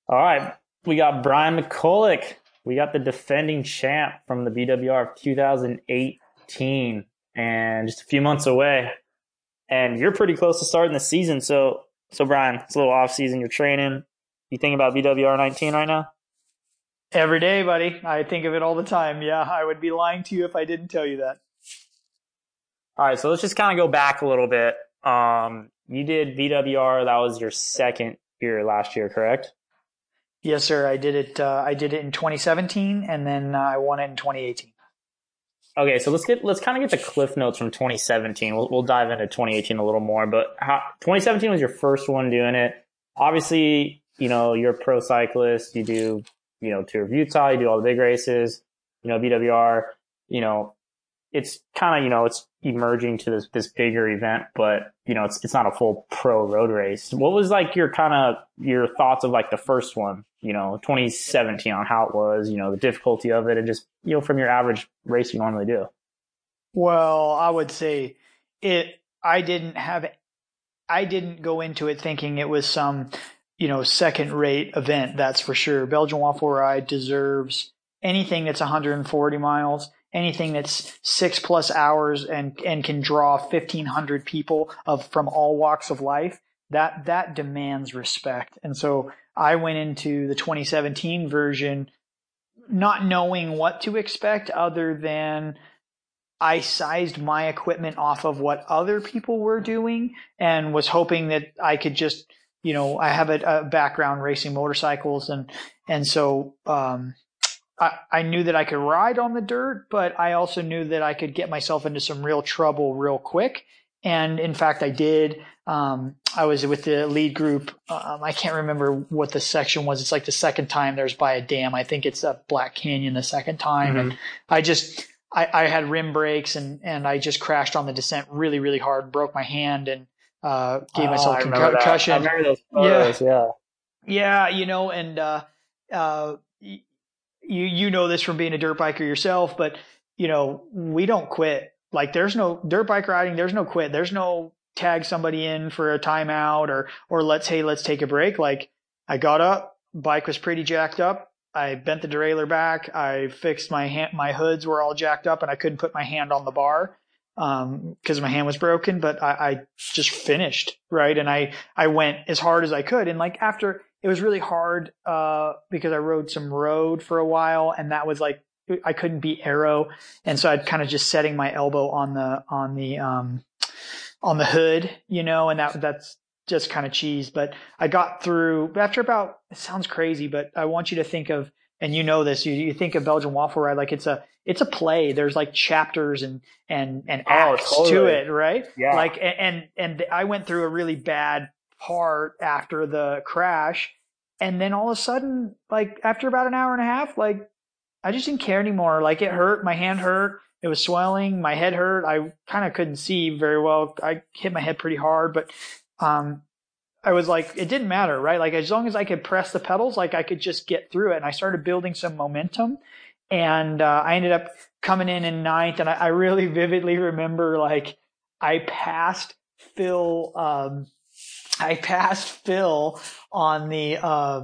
All right, we got Brian McCulloch. We got the defending champ from the BWR of 2018, and just a few months away. And you're pretty close to starting the season. So Brian, it's a little off season. You're training. You thinking about BWR 19 right now? Every day, buddy. I think of it all the time. Yeah, I would be lying to you if I didn't tell you that. All right, so let's just kind of go back a little bit. You did BWR. That was your second year last year, correct? Yes, sir. I did it. I did it in 2017, and then I won it in 2018. Okay, so let's kind of get the cliff notes from 2017. We'll dive into 2018 a little more, but 2017 was your first one doing it. Obviously, you're a pro cyclist. You do, Tour of Utah. You do all the big races. BWR. You know, it's kind of it's emerging to this bigger event, but it's not a full pro road race. What was like your thoughts of like the first one, 2017, on how it was, the difficulty of it, and just from your average race you normally do? Well, I would say it. I didn't go into it thinking it was some, second-rate event. That's for sure. Belgian Waffle Ride deserves anything that's 140 miles. Anything that's 6+ hours and can draw 1,500 people from all walks of life, that demands respect. And so I went into the 2017 version not knowing what to expect other than I sized my equipment off of what other people were doing and was hoping that I could just, I have a background racing motorcycles and so I knew that I could ride on the dirt, but I also knew that I could get myself into some real trouble real quick. And in fact, I did. I was with the lead group. I can't remember what the section was. It's like the second time there's by a dam. I think it's a Black Canyon the second time. Mm-hmm. And I had rim brakes and I just crashed on the descent really, really hard, broke my hand and gave myself concussion. I remember those photos, yeah. Yeah, and you know this from being a dirt biker yourself, but we don't quit. Like there's no dirt bike riding. There's no quit. There's no tag somebody in for a timeout or let's take a break. Like I got up, bike was pretty jacked up. I bent the derailleur back. I fixed my hoods were all jacked up and I couldn't put my hand on the bar, cause my hand was broken, but I just finished. Right. And I went as hard as I could. And like after, it was really hard because I rode some road for a while, and that was like I couldn't beat aero, and so I'd kind of just setting my elbow on the hood, and that's just kind of cheese. But I got through after about. It sounds crazy, but I want you to think of, and this, you think of Belgian Waffle Ride like it's a play. There's like chapters and acts to it, right? Yeah. Like and I went through a really bad part after the crash, and then all of a sudden, like after about an hour and a half, like I just didn't care anymore. Like it hurt, my hand hurt, it was swelling, my head hurt, I kind of couldn't see very well. I hit my head pretty hard, but I was like, it didn't matter, right? Like as long as I could press the pedals, like I could just get through it. And I started building some momentum, and I ended up coming in ninth. And I really vividly remember, like I passed Phil. I passed Phil on the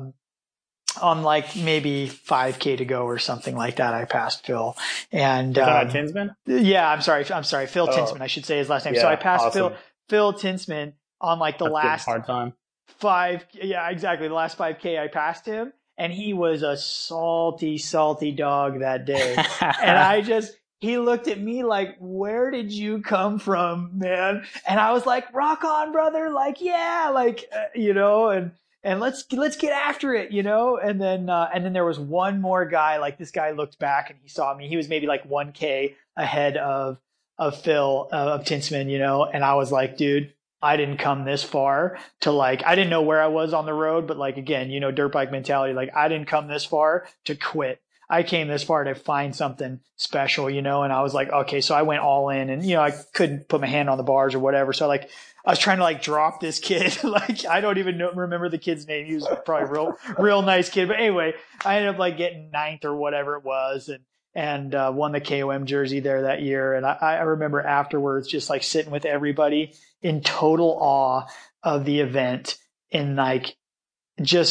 on like maybe 5K to go or something like that. I passed Phil, and Tinsman? Yeah, I'm sorry, Phil Tinsman. I should say his last name. Yeah, so I passed awesome. Phil Tinsman on like the last hard time. Yeah, exactly. The last 5K, I passed him, and he was a salty dog that day, and he looked at me like, where did you come from, man? And I was like, rock on, brother. Like, yeah, like, and let's get after it, And then there was one more guy, like this guy looked back and he saw me. He was maybe like 1K ahead of Phil, of Tinsman, and I was like, dude, I didn't come this far to like, I didn't know where I was on the road, but like, again, dirt bike mentality, like I didn't come this far to quit. I came this far to find something special, and I was like, okay, so I went all in, and, I couldn't put my hand on the bars or whatever. So like, I was trying to like drop this kid. Like, I don't even remember the kid's name. He was probably real nice kid. But anyway, I ended up like getting ninth or whatever it was, and won the KOM jersey there that year. And I remember afterwards just like sitting with everybody in total awe of the event, and like just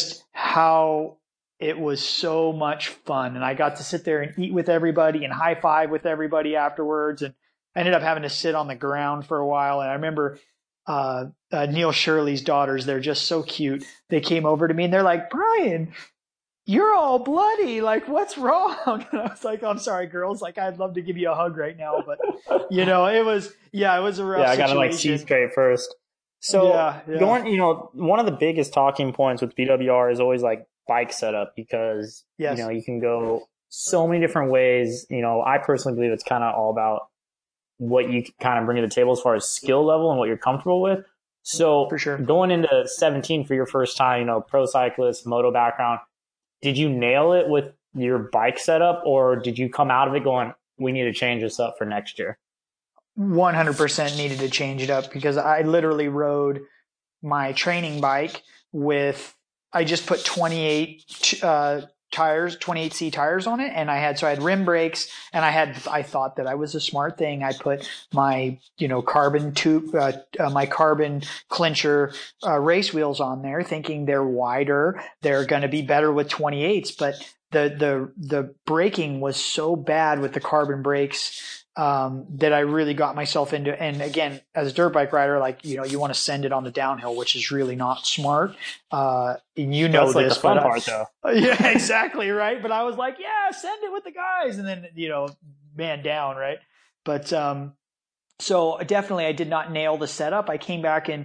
how it was so much fun. And I got to sit there and eat with everybody and high five with everybody afterwards. And I ended up having to sit on the ground for a while. And I remember Neil Shirley's daughters, they're just so cute. They came over to me and they're like, Brian, you're all bloody. Like, what's wrong? And I was like, I'm sorry, girls. Like, I'd love to give you a hug right now. But, it was a rough situation. I got to like see straight first. So going, one of the biggest talking points with BWR is always like bike setup because, you can go so many different ways. I personally believe it's kind of all about what you kind of bring to the table as far as skill level and what you're comfortable with. So for sure, going into 17 for your first time, pro cyclist, moto background, did you nail it with your bike setup or did you come out of it going, we need to change this up for next year? 100% needed to change it up because I literally rode my training bike I just put 28 tires, 28C tires on it. And I had rim brakes and I thought that I was a smart thing. I put my, carbon tube, my carbon clincher, race wheels on there thinking they're wider. They're going to be better with 28s, but the braking was so bad with the carbon brakes that I really got myself into. And again, as a dirt bike rider, like, you want to send it on the downhill, which is really not smart. And that's like this, the fun part though. Yeah, exactly. Right. But I was like, yeah, send it with the guys. And then, man down. Right. But, so definitely I did not nail the setup. I came back in,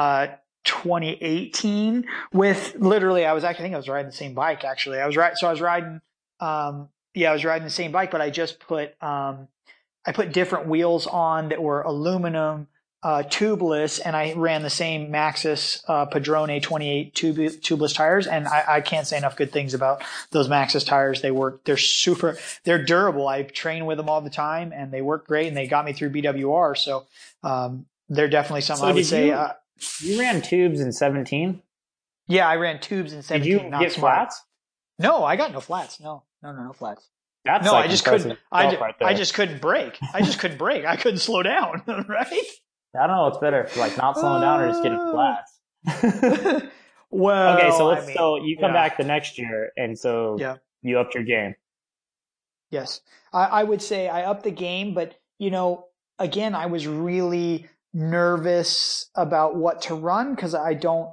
2018 with literally, I think I was riding the same bike actually. I was riding the same bike, but I just put, I put different wheels on that were aluminum, tubeless, and I ran the same Maxxis Padrone 28 tubeless tires. And I can't say enough good things about those Maxxis tires. They're durable. I train with them all the time, and they work great, and they got me through BWR. So they're definitely something I would say. You ran tubes in 17? Yeah, I ran tubes in 17. Did you get flats? No, I got no flats. No flats. That's no, like I just couldn't. I just couldn't brake. I couldn't slow down. Right? I don't know what's better, like not slowing down or just getting flats. Well, okay, so you come back the next year, and so you upped your game. Yes, I would say I upped the game, but again, I was really nervous about what to run because I don't,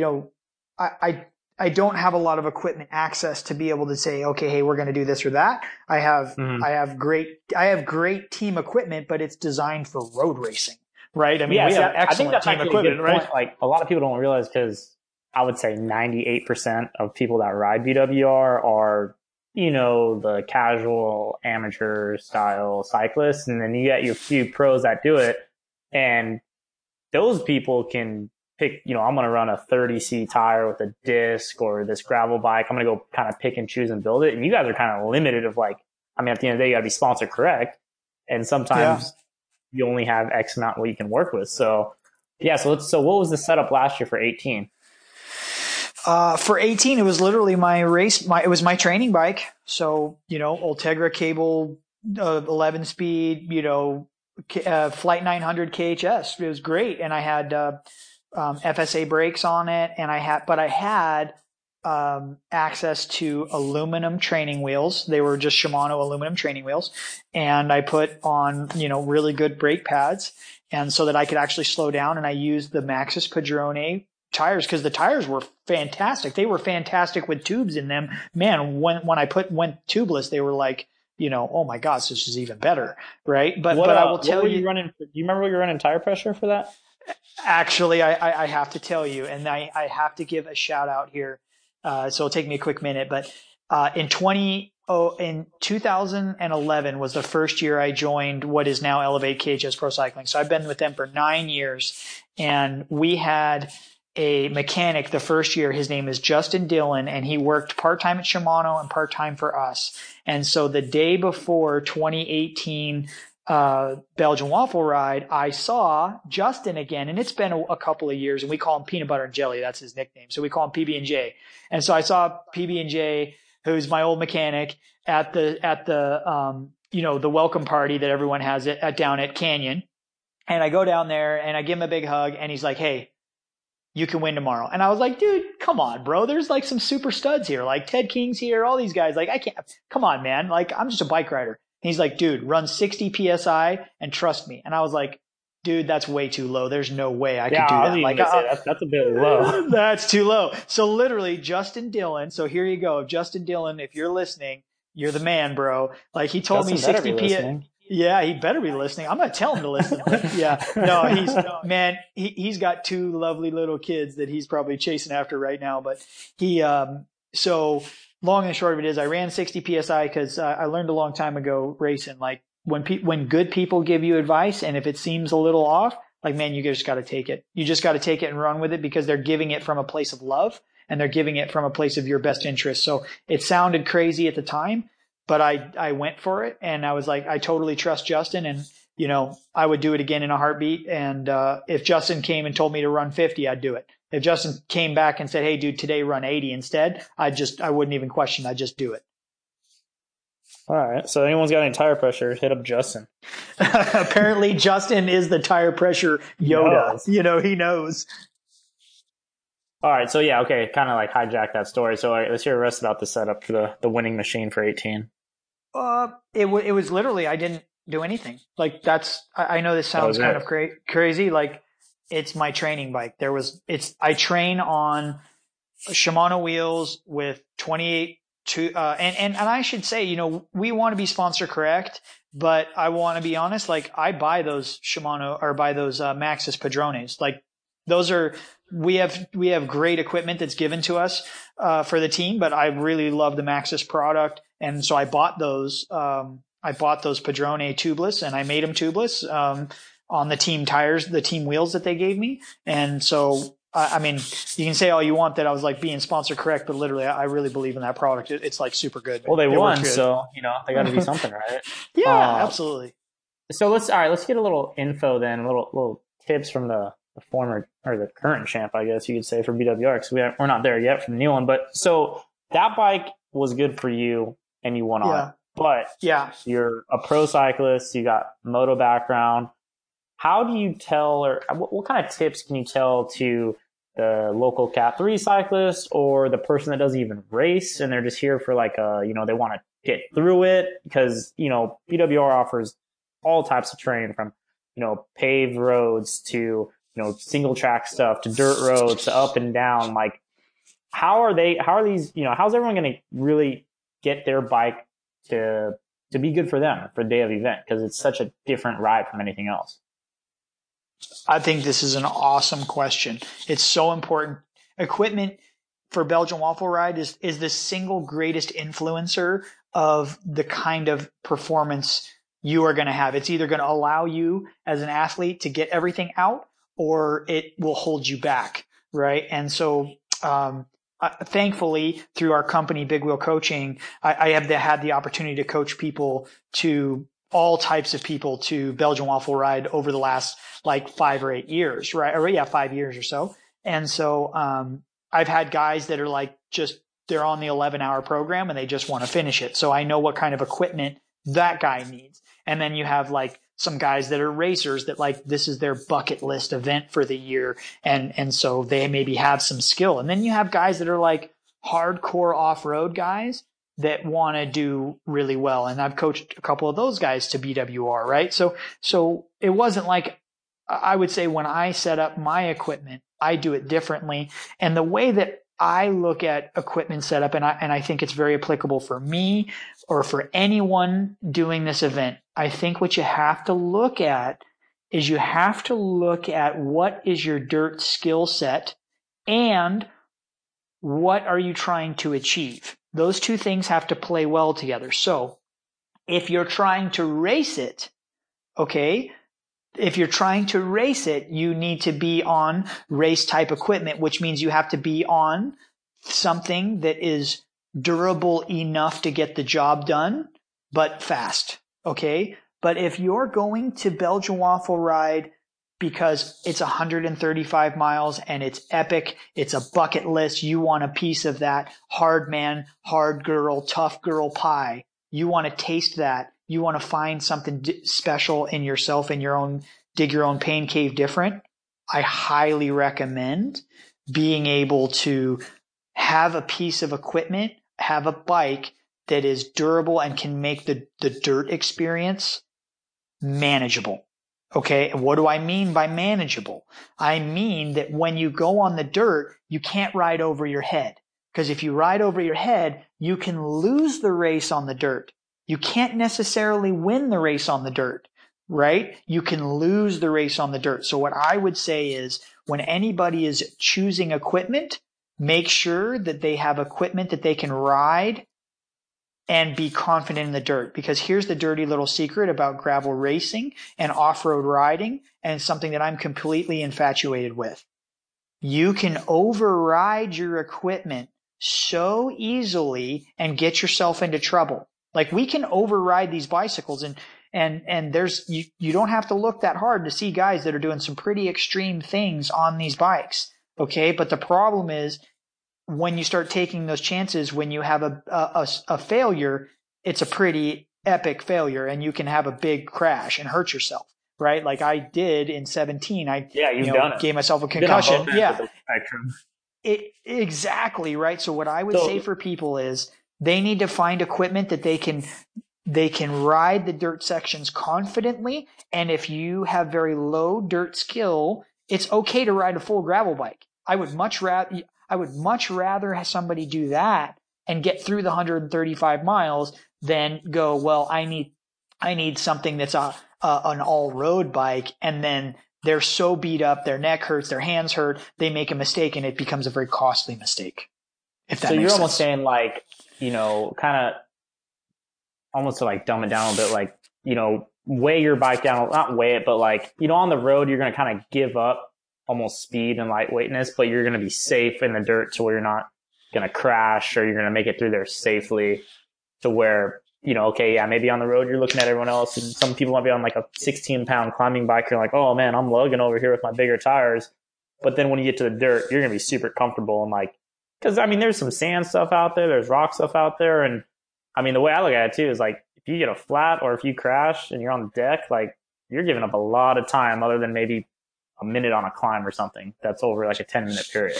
I don't have a lot of equipment access to be able to say, okay, hey, we're going to do this or that. I have great team equipment, but it's designed for road racing, right? I mean, we have excellent team equipment, right? Like a lot of people don't realize because I would say 98% of people that ride BWR are, the casual amateur style cyclists. And then you get your few pros that do it. And those people can pick, I'm going to run a 30C tire with a disc or this gravel bike. I'm going to go kind of pick and choose and build it. And you guys are kind of limited of like, at the end of the day, you got to be sponsor correct. And sometimes you only have X amount what you can work with. So so what was the setup last year for 18? For 18, it was literally my race. It was my training bike. So, Ultegra cable, 11 speed, Flight 900 KHS. It was great. And I had, FSA brakes on it, and I had access to aluminum training wheels. They were just Shimano aluminum training wheels, and I put on really good brake pads, and so that I could actually slow down. And I used the Maxxis Padrone tires because the tires were fantastic. They were fantastic with tubes in them. Man, when I went tubeless, they were like, oh my gosh, this is even better, right? But I will tell you, do you remember what you were running tire pressure for that? Actually, I have to tell you, and I have to give a shout out here. So it'll take me a quick minute, but in 2011 was the first year I joined what is now Elevate KHS Pro Cycling. So I've been with them for 9 years, and we had a mechanic the first year. His name is Justin Dillon, and he worked part-time at Shimano and part-time for us. And so the day before 2018 Belgian waffle ride, I saw Justin again, and it's been a couple of years, and we call him Peanut Butter and Jelly. That's his nickname. So we call him PB&J. And so I saw PB&J, who's my old mechanic, at the the welcome party that everyone has down at Canyon. And I go down there and I give him a big hug, and he's like, "Hey, you can win tomorrow. And I was like, dude, come on, bro. There's like some super studs here. Like Ted King's here, all these guys. Like, I can't, come on, man. Like, I'm just a bike rider. And he's like, dude, run 60 PSI and trust me. And I was like, dude, that's way too low. There's no way I could do that. Like, that's a bit low. That's too low. So literally Justin Dillon. So here you go. Justin Dillon, if you're listening, you're the man, bro. Like he told me 60 PSI. Yeah, he better be listening. I'm going to tell him to listen. Yeah. No, he's got two lovely little kids that he's probably chasing after right now. But so long and short of it is I ran 60 PSI because I learned a long time ago racing, like when good people give you advice and if it seems a little off, like, man, you just got to take it. You just got to take it and run with it because they're giving it from a place of love and they're giving it from a place of your best interest. So it sounded crazy at the time, but I went for it and I was like, I totally trust Justin and, you know, I would do it again in a heartbeat. And if Justin came and told me to run 50, I'd do it. If Justin came back and said, hey, dude, today run 80 instead, I wouldn't even question. I'd just do it. All right. So anyone's got any tire pressure, hit up Justin. Apparently Justin is the tire pressure Yoda. You know, he knows. All right. So yeah, okay. Kind of like hijack that story. So let's hear the rest about the setup for the winning machine for 18. It was literally, I didn't do anything. Like I know this sounds kind of crazy. Like it's my training bike. I train on Shimano wheels with 28 and I should say, you know, we want to be sponsor correct, but I want to be honest. Like I buy those Shimano or buy those Maxxis Padrones. Like those are, we have great equipment that's given to us for the team, but I really love the Maxxis product. And so I bought those Padrone tubeless and I made them tubeless on the team tires, the team wheels that they gave me. And so I mean, you can say all you want that I was like being sponsor correct, but literally I really believe in that product. It's like super good. Well, they won, so, you know, they got to do something, right? Yeah, absolutely. So let's get a little info then, little tips from the former or the current champ, I guess you could say, for BWR, because we're not there yet from the new one. But so that bike was good for you and you won on it. But you're a pro cyclist, you got moto background. How do you tell, or what kind of tips can you tell to the local Cat 3 cyclist or the person that doesn't even race and they're just here for like you know, they want to get through it? Because, you know, BWR offers all types of terrain from, you know, paved roads to, you know, single track stuff to dirt roads to up and down. Like, how are these, you know, how's everyone going to really get their bike to be good for them for the day of the event? Because it's such a different ride from anything else. I think this is an awesome question. It's so important. Equipment for Belgian Waffle Ride is the single greatest influencer of the kind of performance you are going to have. It's either going to allow you as an athlete to get everything out or it will hold you back, right? And so thankfully, through our company, Big Wheel Coaching, I have had the opportunity to coach people to all types of people to Belgian Waffle Ride over the last like 5 or 8 years, right? Or 5 years or so. And so, I've had guys that are like, they're on the 11-hour program and they just want to finish it. So I know what kind of equipment that guy needs. And then you have like some guys that are racers that like, this is their bucket list event for the year. And so they maybe have some skill. And then you have guys that are like hardcore off-road guys that want to do really well. And I've coached a couple of those guys to BWR, right? So it wasn't like, I would say when I set up my equipment, I do it differently. And the way that I look at equipment setup, and I think it's very applicable for me or for anyone doing this event. I think what you have to look at is you have to look at what is your dirt skill set and what are you trying to achieve. Those two things have to play well together. So if you're trying to race it, okay, if you're trying to race it, you need to be on race type equipment, which means you have to be on something that is durable enough to get the job done, but fast. Okay. But if you're going to Belgian Waffle Ride because it's 135 miles and it's epic, it's a bucket list, you want a piece of that hard man, hard girl, tough girl pie. You want to taste that. You want to find something special in yourself, in your own, dig your own pain cave different. I highly recommend being able to have a piece of equipment, have a bike that is durable and can make the dirt experience manageable. Okay. And what do I mean by manageable? I mean that when you go on the dirt, you can't ride over your head. Because if you ride over your head, you can lose the race on the dirt. You can't necessarily win the race on the dirt, right? You can lose the race on the dirt. So what I would say is when anybody is choosing equipment, make sure that they have equipment that they can ride and be confident in the dirt. Because here's the dirty little secret about gravel racing and off-road riding, and something that I'm completely infatuated with. You can override your equipment so easily and get yourself into trouble. Like we can override these bicycles and there's you don't have to look that hard to see guys that are doing some pretty extreme things on these bikes. Okay, but the problem is when you start taking those chances, when you have a failure, it's a pretty epic failure and you can have a big crash and hurt yourself, right? Like I did in 17. I gave myself a concussion. Yeah. Exactly, right? So what I would say for people is they need to find equipment that they can ride the dirt sections confidently. And if you have very low dirt skill, it's okay to ride a full gravel bike. I would much rather have somebody do that and get through the 135 miles than go, well, I need something that's an all road bike. And then they're so beat up, their neck hurts, their hands hurt, they make a mistake and it becomes a very costly mistake. If that so makes you're sense. Almost saying like, kind of almost to like dumb it down a bit, like, weigh your bike down, not weigh it, but like, on the road, you're going to kind of give up almost speed and lightweightness, but you're going to be safe in the dirt to where you're not going to crash or you're going to make it through there safely to where, okay, yeah, maybe on the road you're looking at everyone else and some people might be on like a 16-pound climbing bike. You're like, oh man, I'm lugging over here with my bigger tires. But then when you get to the dirt, you're going to be super comfortable and like, cause there's some sand stuff out there. There's rock stuff out there. And the way I look at it too is like, if you get a flat or if you crash and you're on the deck, like you're giving up a lot of time other than maybe a minute on a climb or something that's over like a 10-minute period.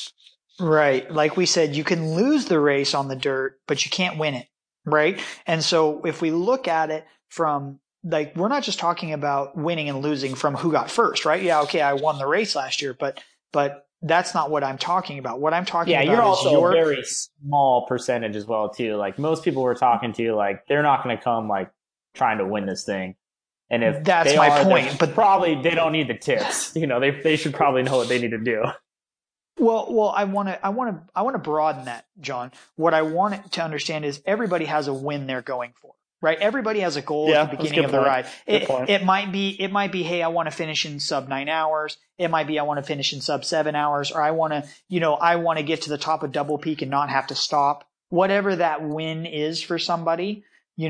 Right. Like we said, you can lose the race on the dirt, but you can't win it. Right. And so if we look at it from like, we're not just talking about winning and losing from who got first, right? Yeah. Okay. I won the race last year, but that's not what I'm talking about. What I'm talking about you're is also a very small percentage as well too. Like most people we're talking to, like they're not going to come like trying to win this thing. And if that's my point, but probably they don't need the tips. They should probably know what they need to do. Well, I want to broaden that, John. What I want to understand is everybody has a win they're going for, right? Everybody has a goal at the beginning of the ride. It might be, hey, I want to finish in sub 9 hours. It might be, I want to finish in sub 7 hours, or I want to get to the top of Double Peak and not have to stop. Whatever that win is for somebody,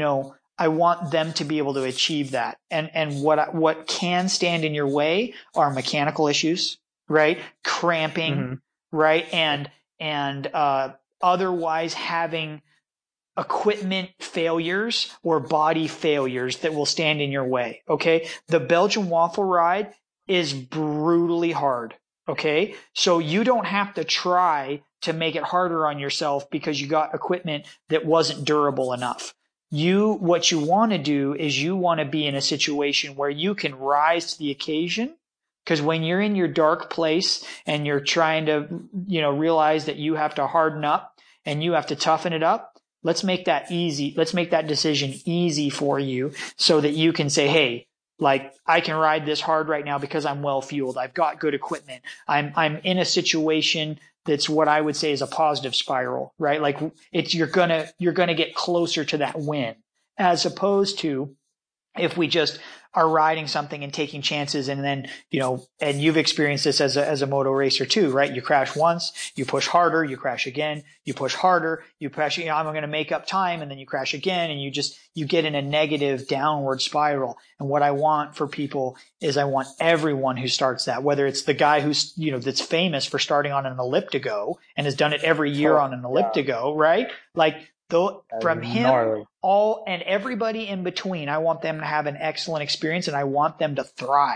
I want them to be able to achieve that. And what can stand in your way are mechanical issues, right? Cramping, right? And otherwise having equipment failures or body failures that will stand in your way. Okay. The Belgian waffle ride is brutally hard. Okay. So you don't have to try to make it harder on yourself because you got equipment that wasn't durable enough. What you want to do is you want to be in a situation where you can rise to the occasion. Because when you're in your dark place and you're trying to, realize that you have to harden up and you have to toughen it up, let's make that easy. Let's make that decision easy for you so that you can say, hey, like I can ride this hard right now because I'm well fueled. I've got good equipment. I'm in a situation that's what I would say is a positive spiral, right? Like you're gonna get closer to that win, as opposed to if we just are riding something and taking chances and then, and you've experienced this as a moto racer too, right? You crash once, you push harder, you crash again, you push harder, you crash, I'm going to make up time, and then you crash again, and you get in a negative downward spiral. And what I want for people is I want everyone who starts that, whether it's the guy who's, that's famous for starting on an elliptigo and has done it every year on an elliptigo, right? Like, from him, gnarly. All and everybody in between, I want them to have an excellent experience and I want them to thrive.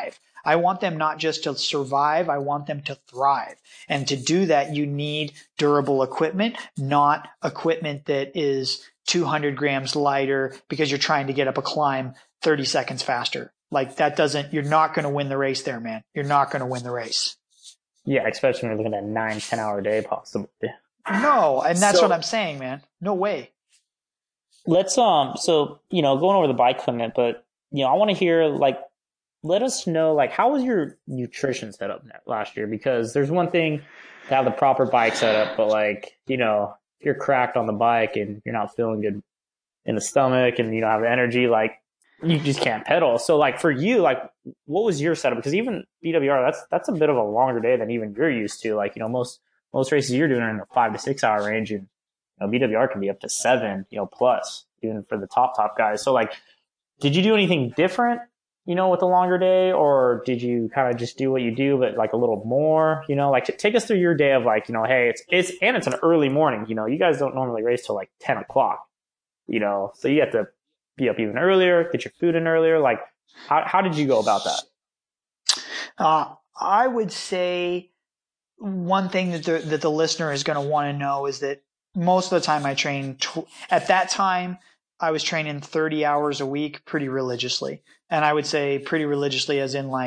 I want them not just to survive, I want them to thrive. And to do that, you need durable equipment, not equipment that is 200 grams lighter because you're trying to get up a climb 30 seconds faster. Like you're not going to win the race there, man. You're not going to win the race. Yeah, especially when you're looking at a 9-10 hour day possibly. No, and that's what I'm saying, man. No way. Let's so going over the bike equipment, but I want to hear let us know how was your nutrition setup last year? Because there's one thing to have the proper bike setup, but if you're cracked on the bike and you're not feeling good in the stomach and you don't have the energy, you just can't pedal. So for you, what was your setup? Because even BWR, that's a bit of a longer day than even you're used to. Most races you're doing are in the 5 to 6 hour range, and BWR can be up to 7, plus, even for the top guys. So did you do anything different, with a longer day, or did you kind of just do what you do, but a little more, take us through your day of hey, it's an early morning, you guys don't normally race till 10 o'clock, so you have to be up even earlier, get your food in earlier. How did you go about that? I would say one thing that the listener is going to want to know is that most of the time I train at that time, I was training 30 hours a week pretty religiously. And I would say pretty religiously as in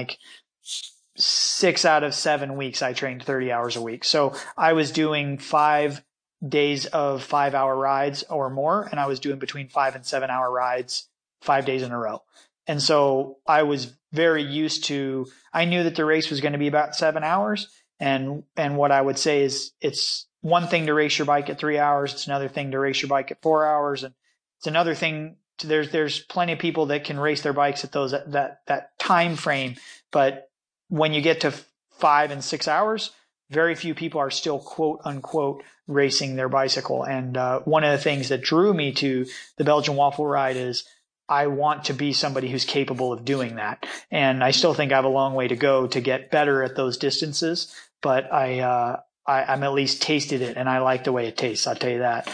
6 out of 7 weeks, I trained 30 hours a week. So I was doing 5 days of 5-hour rides or more. And I was doing between 5 and 7 hour rides 5 days in a row. And so I was very used to, I knew that the race was going to be about 7 hours. And what I would say is it's one thing to race your bike at 3 hours. It's another thing to race your bike at 4 hours. And it's another thing there's plenty of people that can race their bikes at that time frame. But when you get to 5 and 6 hours, very few people are still quote unquote racing their bicycle. And one of the things that drew me to the Belgian Waffle Ride is I want to be somebody who's capable of doing that. And I still think I have a long way to go to get better at those distances, but I'm at least tasted it and I like the way it tastes. I'll tell you that.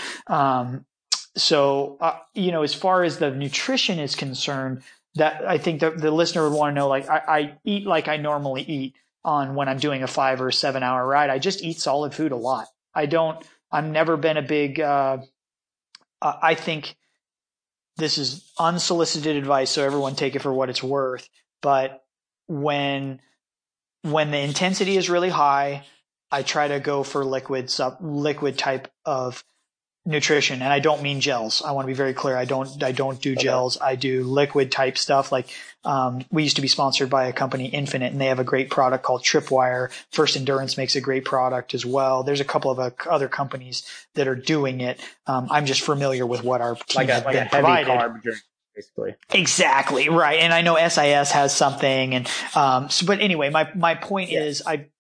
So, as far as the nutrition is concerned, that I think the listener would want to know, I eat like I normally eat when I'm doing a 5 or 7 hour ride. I just eat solid food a lot. I've never been a big, I think this is unsolicited advice, so everyone take it for what it's worth. But when the intensity is really high, I try to go for liquid type of nutrition. And I don't mean gels. I want to be very clear. I don't do gels. I do liquid type stuff. We used to be sponsored by a company, Infinite, and they have a great product called Tripwire. First Endurance makes a great product as well. There's a couple of other companies that are doing it. I'm just familiar with what our team has been provided. Heavy carb drink, basically. Exactly. Right. And I know SIS has something. And, but anyway, my point is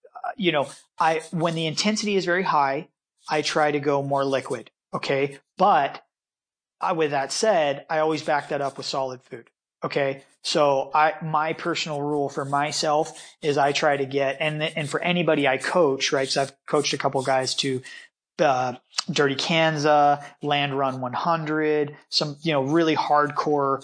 when the intensity is very high, I try to go more liquid. Okay. But with that said, I always back that up with solid food. Okay. So my personal rule for myself is I try to get, and for anybody I coach, right? So I've coached a couple guys to, Dirty Kanza, Land Run 100, some, really hardcore,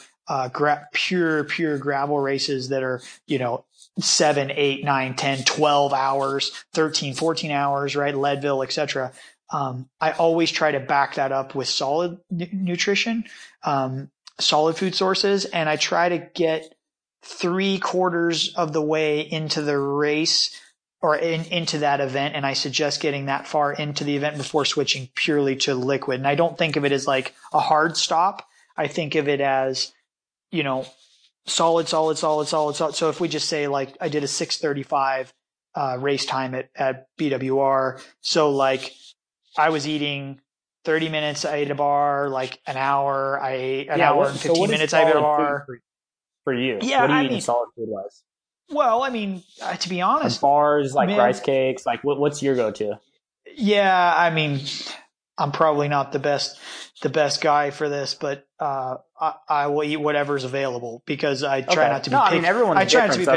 pure gravel races that are, 7, 8, 9, 10, 12 hours, 13, 14 hours, right? Leadville, etc. I always try to back that up with solid nutrition, solid food sources. And I try to get 3/4 of the way into the race or into that event. And I suggest getting that far into the event before switching purely to liquid. And I don't think of it as like a hard stop. I think of it as, solid. So if we just say I did a 6:35, race time at BWR. So I was eating 30 minutes, I ate a bar, an hour, I ate an hour and 15 minutes, I ate a bar. For you? Yeah, what do you eat solid food wise? Well, to be honest. Bars, rice cakes, what's your go-to? Yeah, I'm probably not the best guy for this, but I will eat whatever's available because I try not to be picky. Everyone's different. So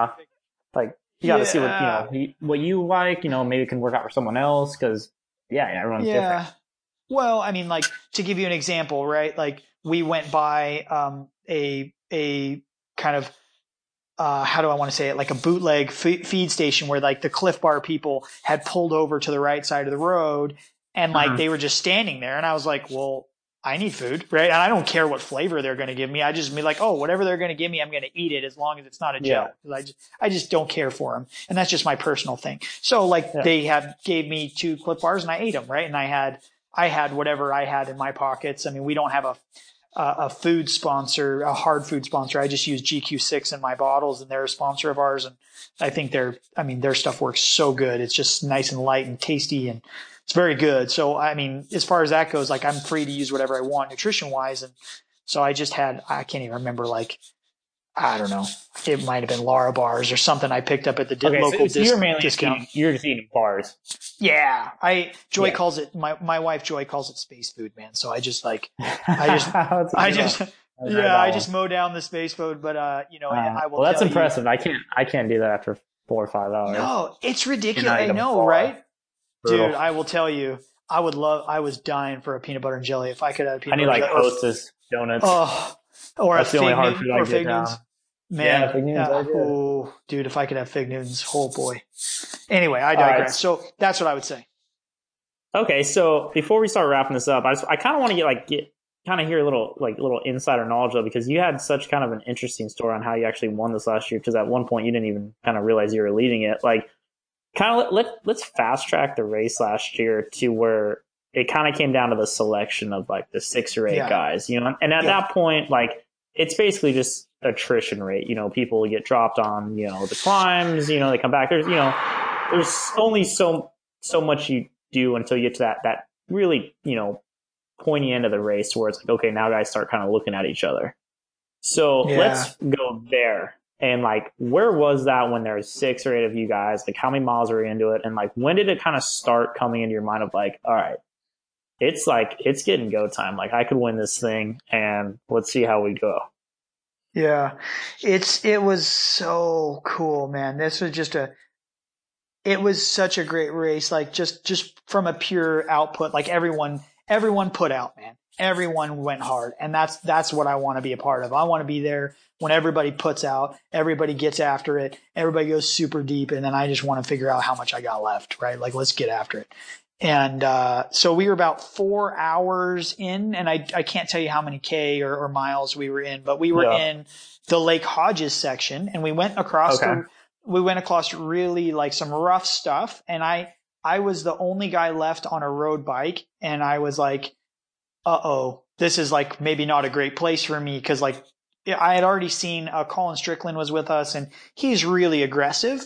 you got to see what you like, maybe it can work out for someone else because everyone's different. Well, to give you an example, right? We went by a kind of how do I want to say it? Like a bootleg feed station where like the Cliff Bar people had pulled over to the right side of the road and like they were just standing there. And I was like, well, I need food, right? And I don't care what flavor they're going to give me. I just be like, oh, whatever they're going to give me, I'm going to eat it as long as it's not a gel. I just don't care for them. And that's just my personal thing. So like they gave me 2 Cliff Bars and I ate them, right? And I had whatever I had in my pockets. I mean, we don't have a food sponsor, a hard food sponsor. I just use GQ6 in my bottles and they're a sponsor of ours. And I think their stuff works so good. It's just nice and light and tasty and it's very good. So, I mean, as far as that goes, like I'm free to use whatever I want nutrition wise. And so I can't even remember, like, I don't know. It might have been Lara bars or something I picked up at the local discount. You're just eating bars. Yeah. Joy calls it, my wife Joy calls it space food, man. So I just mow down the space food, but I will. Well, that's impressive. I can't do that after 4 or 5 hours. No, it's ridiculous. I know, right? Brutal. Dude, I will tell you, I was dying for a peanut butter and jelly. If I could have a peanut butter and jelly. I need like Hostess donuts. Oh, or that's a the only hard food I get now. Man, yeah, Fig Newtons are good. Oh, dude, if I could have Fig Newtons, oh boy. Anyway, I digress. Right. So that's what I would say. Okay, so before we start wrapping this up, I kind of want to kind of hear a little insider knowledge though, because you had such kind of an interesting story on how you actually won this last year. Because at one point you didn't even kind of realize you were leading it. Like, kind of let's fast track the race last year to where it kind of came down to the selection of like the 6 or 8 guys, and at that point, like it's basically just attrition rate. People get dropped on, the climbs, they come back. There's only so much you do until you get to that really, pointy end of the race where it's like, okay, now guys start kind of looking at each other. So let's go there. And like, where was that when there's 6 or 8 of you guys? Like, how many miles were you into it? And like, when did it kind of start coming into your mind of like, all right, it's getting go time. Like, I could win this thing, and let's see how we go. Yeah, it was so cool, man. This was it was such a great race. Like just from a pure output, like everyone put out, man. Everyone went hard, and that's what I want to be a part of. I want to be there when everybody puts out, everybody gets after it, everybody goes super deep, and then I just want to figure out how much I got left, right? Like, let's get after it. And so we were about 4 hours in, and I can't tell you how many K or miles we were in, but we were in the Lake Hodges section, and we went across really like some rough stuff, and I was the only guy left on a road bike, and I was like, this is like maybe not a great place for me, because like I had already seen Colin Strickland was with us, and he's really aggressive.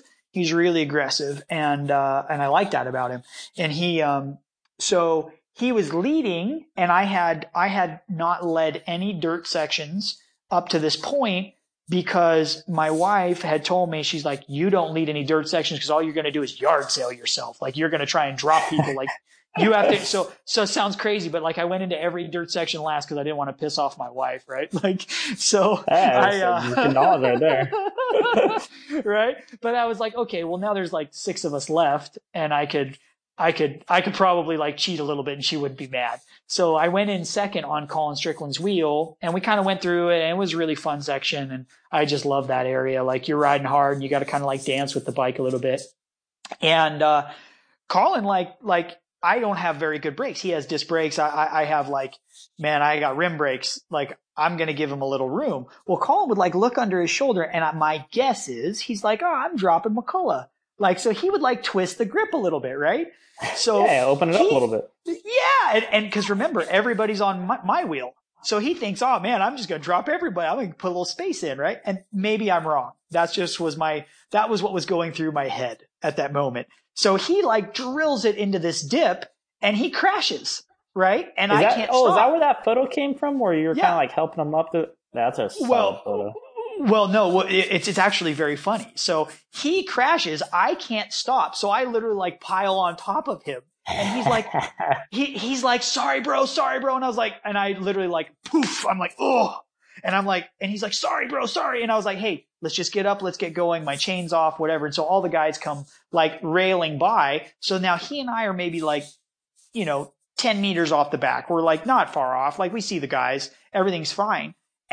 And I like that about him. And so he was leading, and I had not led any dirt sections up to this point, because my wife had told me, she's like, you don't lead any dirt sections because all you're going to do is yard sale yourself. Like, you're going to try and drop people. Like, you have to, so it sounds crazy, but like I went into every dirt section last because I didn't want to piss off my wife, right? Like, so you can nod right there. Right? But I was like, okay, well now there's like 6 of us left, and I could probably like cheat a little bit and she wouldn't be mad. So I went in second on Colin Strickland's wheel, and we kind of went through it, and it was a really fun section, and I just love that area. Like, you're riding hard and you got to kind of like dance with the bike a little bit. And Colin, like I don't have very good brakes. He has disc brakes. I have like, man, I got rim brakes. Like, I'm going to give him a little room. Well, Colin would like look under his shoulder, and my guess is he's like, oh, I'm dropping McCullough. Like, so he would like twist the grip a little bit, right? So open it up a little bit. Yeah. And cause remember, everybody's on my wheel. So he thinks, oh man, I'm just going to drop everybody. I'm going to put a little space in, right? And maybe I'm wrong. That was what was going through my head at that moment. So he like drills it into this dip, and he crashes, right? And I can't stop. Is that where that photo came from, where you were kind of like helping him up? That's a solid photo. Well, no, it's actually very funny. So he crashes. I can't stop. So I literally like pile on top of him, and he's like, he's like, sorry, bro. And I was like, and I literally like, poof. I'm like, oh, and I'm like, and he's like, sorry, bro, sorry. And I was like, hey, let's just get up. Let's get going. My chain's off, whatever. And so all the guys come like railing by. So now he and I are maybe like, 10 meters off the back. We're like not far off. Like, we see the guys, everything's fine.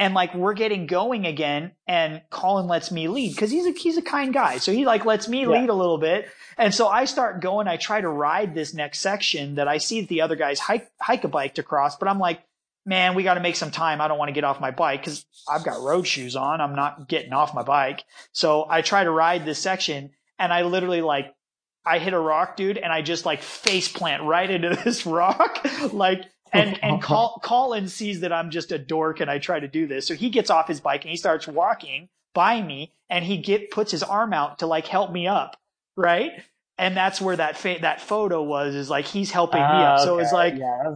And like we're getting going again, and Colin lets me lead because he's a kind guy. So he like lets me lead a little bit. And so I start going. I try to ride this next section that I see the other guys hike a bike across, but I'm like, man, we got to make some time. I don't want to get off my bike because I've got road shoes on. I'm not getting off my bike. So I try to ride this section, and I literally like, I hit a rock, dude, and I just like face plant right into this rock. Like, and Colin sees that I'm just a dork and I try to do this. So he gets off his bike and he starts walking by me, and he puts his arm out to like help me up. Right. And that's where that photo was, is like, he's helping me up. So it was like,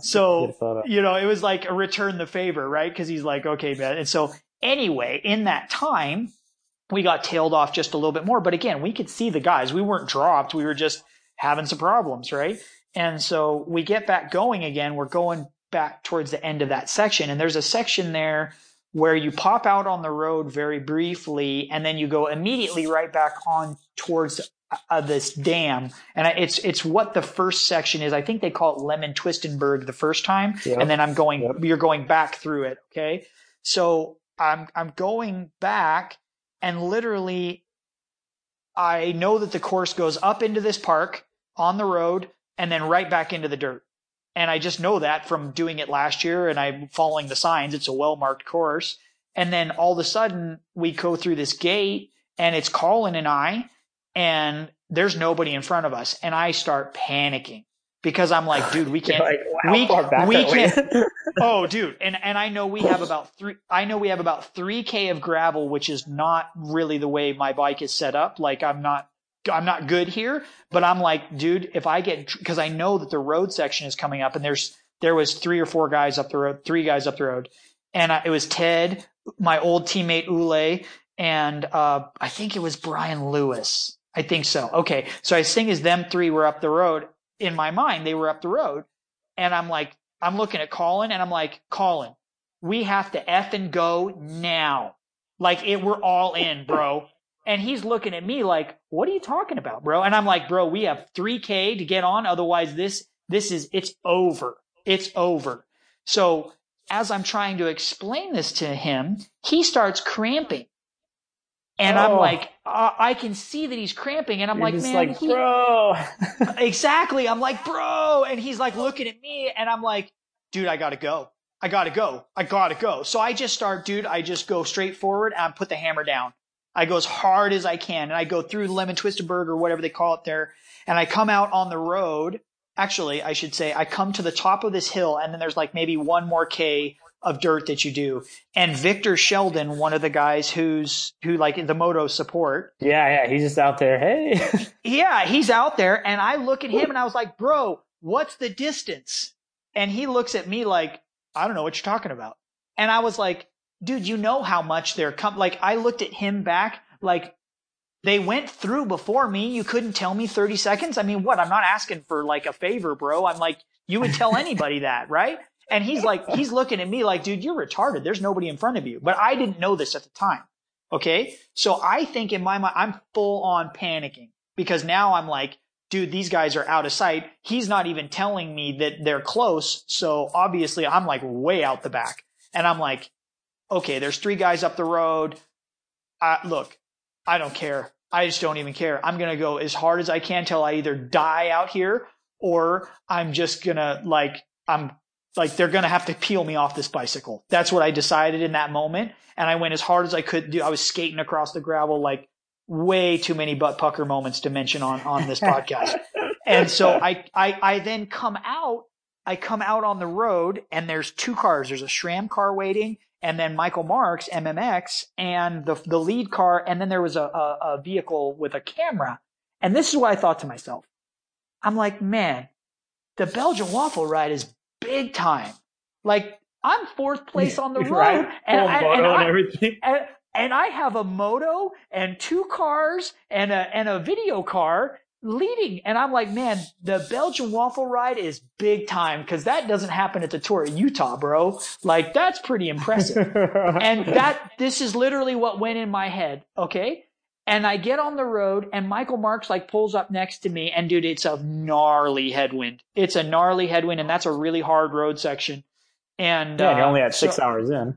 it was like a return the favor, right? Cause he's like, okay, man. And so anyway, in that time, we got tailed off just a little bit more. But again, we could see the guys. We weren't dropped. We were just having some problems, right? And so we get back going again. We're going back towards the end of that section. And there's a section there where you pop out on the road very briefly, and then you go immediately right back on towards this dam. And it's what the first section is. I think they call it Lemon Twistenberg the first time. Yep. And then you're going back through it. Okay. So I'm going back, and literally I know that the course goes up into this park on the road and then right back into the dirt. And I just know that from doing it last year, and I'm following the signs. It's a well-marked course. And then all of a sudden we go through this gate, and it's Colin and I, and there's nobody in front of us. And I start panicking because I'm like, dude, we can't, we can't. Oh, dude. And I know we have about 3K of gravel, which is not really the way my bike is set up. Like I'm not good here, but I'm like, dude, if I get, cause I know that the road section is coming up, and there was 3 or 4 guys up the road, 3 guys up the road. And it was Ted, my old teammate Ule, and I think it was Brian Lewis. I think so. Okay. So I think as them 3 were up the road, in my mind, they were up the road. And I'm like, I'm looking at Colin, and I'm like, Colin, we have to effing go now. Like we're all in, bro. And he's looking at me like, what are you talking about, bro? And I'm like, bro, we have 3K to get on. Otherwise it's over. It's over. So as I'm trying to explain this to him, he starts cramping. And I'm like, I can see that he's cramping. And I'm like, man, bro. Exactly. I'm like, bro. And he's like looking at me, and I'm like, dude, I gotta go. So I just go straight forward, and I put the hammer down. I go as hard as I can, and I go through Lemon Twistenberg or whatever they call it there. And I come out on the road. Actually, I should say I come to the top of this hill, and then there's like maybe 1 more K of dirt that you do. And Victor Sheldon, one of the guys who like the moto support. Yeah. He's just out there. Hey. Yeah, he's out there. And I look at him, and I was like, bro, what's the distance? And he looks at me like, I don't know what you're talking about. And I was like, dude, you know how much they're like, I looked at him back, like they went through before me. You couldn't tell me 30 seconds. I mean, what? I'm not asking for like a favor, bro. I'm like, you would tell anybody that, right? And he's looking at me like, dude, you're retarded. There's nobody in front of you. But I didn't know this at the time. Okay. So I think in my mind, I'm full on panicking, because now I'm like, dude, these guys are out of sight. He's not even telling me that they're close. So obviously I'm like way out the back, and I'm like, okay, there's 3 guys up the road. Look, I don't care. I just don't even care. I'm going to go as hard as I can till I either die out here, or I'm just going to they're going to have to peel me off this bicycle. That's what I decided in that moment. And I went as hard as I could do. I was skating across the gravel, like way too many butt pucker moments to mention on this podcast. And so I then come out on the road, and there's 2 cars. There's a SRAM car waiting, and then Michael Marks, MMX, and the lead car. And then there was a vehicle with a camera. And this is what I thought to myself. I'm like, man, the Belgian waffle ride is big time. Like, I'm 4th place on the road, right? and I have a moto and 2 cars and a video car leading. And I'm like, man, the Belgian waffle ride is big time, because that doesn't happen at the Tour of Utah, bro. Like, that's pretty impressive. And this is literally what went in my head. Okay. And I get on the road, and Michael Marks like pulls up next to me, and dude, it's a gnarly headwind. And that's a really hard road section. And you're only at 6 hours in.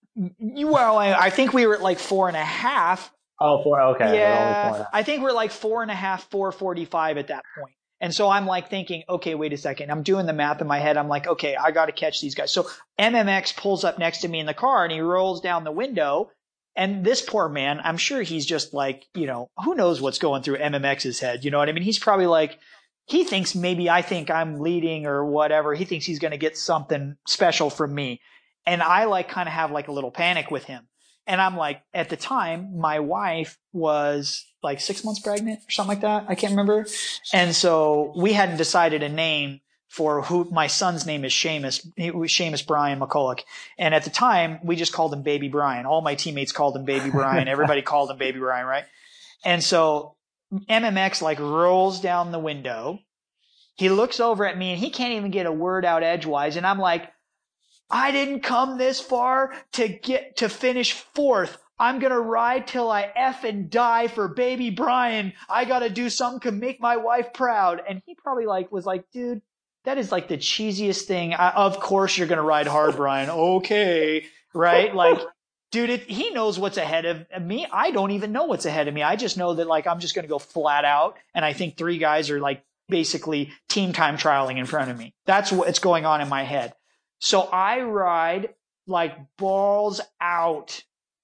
I think we were at like 4.5. Oh, four. Okay. Yeah, Only 4.5. I think we're like 4.5, 4:45 at that point. And so I'm like thinking, okay, wait a second. I'm doing the math in my head. I'm like, okay, I got to catch these guys. So MMX pulls up next to me in the car and he rolls down the window. And this poor man, I'm sure he's just like, who knows what's going through MMX's head. You know what I mean? He's probably like, he thinks maybe I think I'm leading or whatever. He thinks he's going to get something special from me. And I like kind of have like a little panic with him. And I'm like, at the time, my wife was like 6 months pregnant or something like that. I can't remember. And so we hadn't decided a name for who my son's name is. Seamus. He was Seamus Brian McCulloch. And at the time, we just called him Baby Brian. All my teammates called him Baby Brian. Everybody called him Baby Brian, right? And so MMX like rolls down the window. He looks over at me and he can't even get a word out edgewise. And I'm like, I didn't come this far to finish fourth. I'm going to ride till I effing die for Baby Brian. I got to do something to make my wife proud. And he probably was like, dude, that is like the cheesiest thing. Of course you're going to ride hard, Brian. Okay. Right? Like, dude, he knows what's ahead of me. I don't even know what's ahead of me. I just know that like, I'm just going to go flat out. And I think 3 guys are like basically team time trialing in front of me. That's what's going on in my head. So I ride like balls out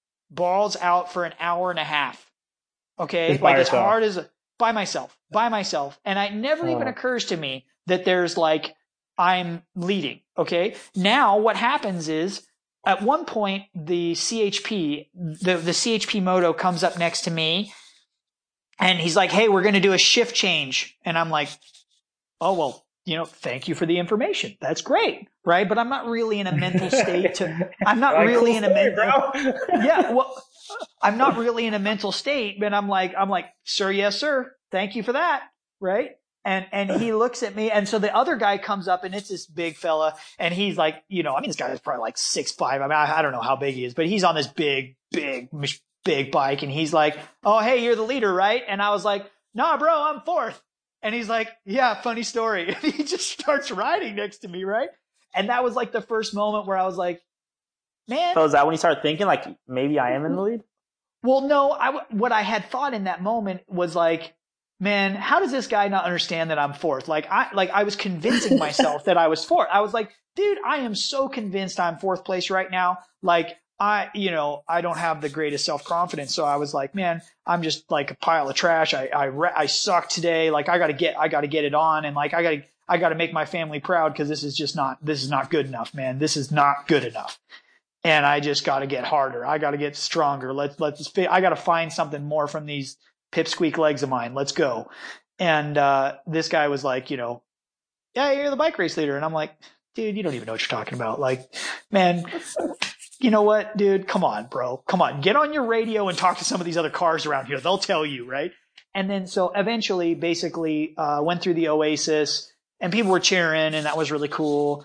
for an hour and a half. Okay. Like as hard as by myself. And it never even occurs to me that there's like, I'm leading. Okay. Now what happens is at one point, the CHP moto comes up next to me and he's like, hey, we're going to do a shift change. And I'm like, oh, well, thank you for the information. That's great. Right. But I'm not really in a mental state I'm not really in a mental, yeah. Well, I'm not really in a mental state, but I'm like, sir, yes, sir. Thank you for that. Right. And he looks at me. And so the other guy comes up and it's this big fella. And he's like, this guy is probably like 6'5". I mean, I don't know how big he is, but he's on this big bike. And he's like, oh, hey, you're the leader, right? And I was like, nah, bro, I'm fourth. And he's like, yeah, funny story. And he just starts riding next to me, right? And that was like the first moment where I was like, man. So is that when you started thinking like maybe I am in the lead? Well, no, what I had thought in that moment was like, man, how does this guy not understand that I'm fourth? I was convincing myself that I was fourth. I was like, dude, I am so convinced I'm fourth place right now. Like, I don't have the greatest self-confidence. So I was like, man, I'm just like a pile of trash. I suck today. Like, I gotta get it on. And like, I gotta make my family proud because this is not good enough, man. This is not good enough. And I just gotta get harder. I gotta get stronger. I gotta find something more from these pipsqueak legs of mine. Let's go. And, this guy was like, yeah, you're the bike race leader. And I'm like, dude, you don't even know what you're talking about. Like, man, you know what, dude? Come on, bro. Come on. Get on your radio and talk to some of these other cars around here. They'll tell you, right? And then so eventually, basically, went through the Oasis and people were cheering and that was really cool.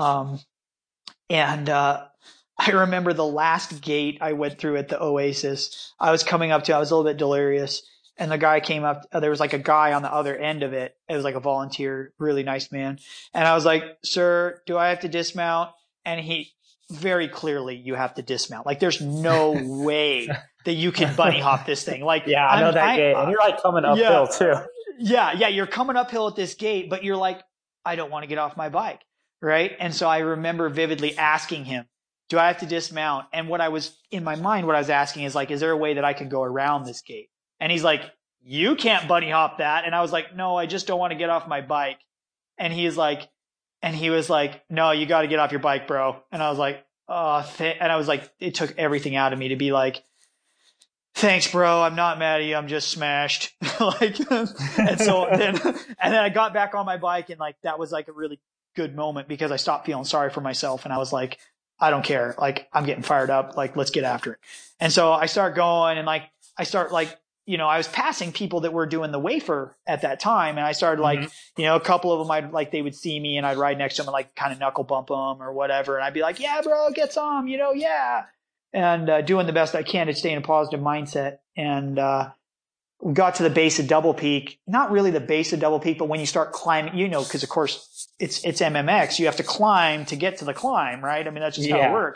I remember the last gate I went through at the Oasis. I was coming up to, I was a little bit delirious and the guy came up, there was like a guy on the other end of it. It was like a volunteer, really nice man. And I was like, sir, do I have to dismount? And he, very clearly you have to dismount. Like there's no way that you can bunny hop this thing. Like, yeah, I know that gate. And you're like coming uphill too. Yeah. You're coming uphill at this gate, but you're like, I don't want to get off my bike. Right. And so I remember vividly asking him, do I have to dismount? And what I was asking is like, is there a way that I can go around this gate? And he's like, you can't bunny hop that. And I was like, no, I just don't want to get off my bike. And he was like, no, you got to get off your bike, bro. And I was like, and I was like, it took everything out of me to be like, thanks, bro. I'm not mad at you. I'm just smashed. And then I got back on my bike and like, that was like a really good moment because I stopped feeling sorry for myself. And I was like, I don't care. Like, I'm getting fired up. Like, let's get after it. And so I start going and like, I was passing people that were doing the wafer at that time. And I started like, a couple of them, they would see me and I'd ride next to them and like kind of knuckle bump them or whatever. And I'd be like, yeah, bro, get some, yeah. And, doing the best I can to stay in a positive mindset. And, we got to the base of Double Peak, not really the base of Double Peak, but when you start climbing, cause of course it's MMX, you have to climb to get to the climb, right? I mean, that's just how it works.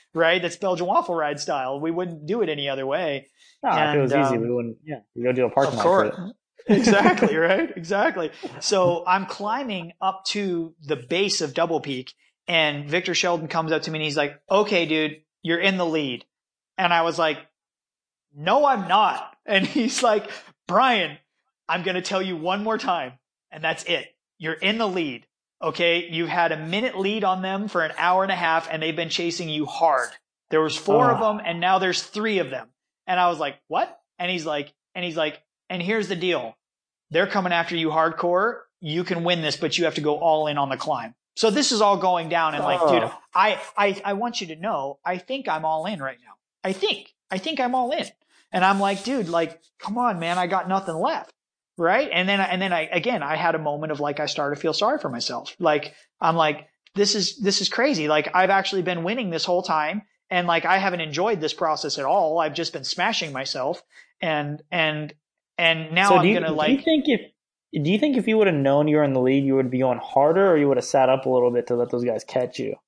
right? That's Belgian waffle ride style. We wouldn't do it any other way. No, if it was easy, we wouldn't. Yeah, we go do a parking lot for it. Exactly, right? Exactly. So I'm climbing up to the base of Double Peak, and Victor Sheldon comes up to me and he's like, okay, dude, you're in the lead. And I was like, no, I'm not. And he's like, Brian, I'm going to tell you one more time, and that's it. You're in the lead. Okay. You've had a minute lead on them for an hour and a half, and they've been chasing you hard. There was 4 of them, and now there's 3 of them. And I was like, what? And he's like, and here's the deal. They're coming after you hardcore. You can win this, but you have to go all in on the climb. So this is all going down, and like, dude, I want you to know, I think I'm all in right now. I think I'm all in. And I'm like, dude, like, come on, man, I got nothing left. Right. And then I had a moment of like, I started to feel sorry for myself. Like, I'm like, this is crazy. Like, I've actually been winning this whole time. And like, I haven't enjoyed this process at all. I've just been smashing myself. And now I'm going to like, do you think if you would have known you were in the lead, you would be going harder, or you would have sat up a little bit to let those guys catch you?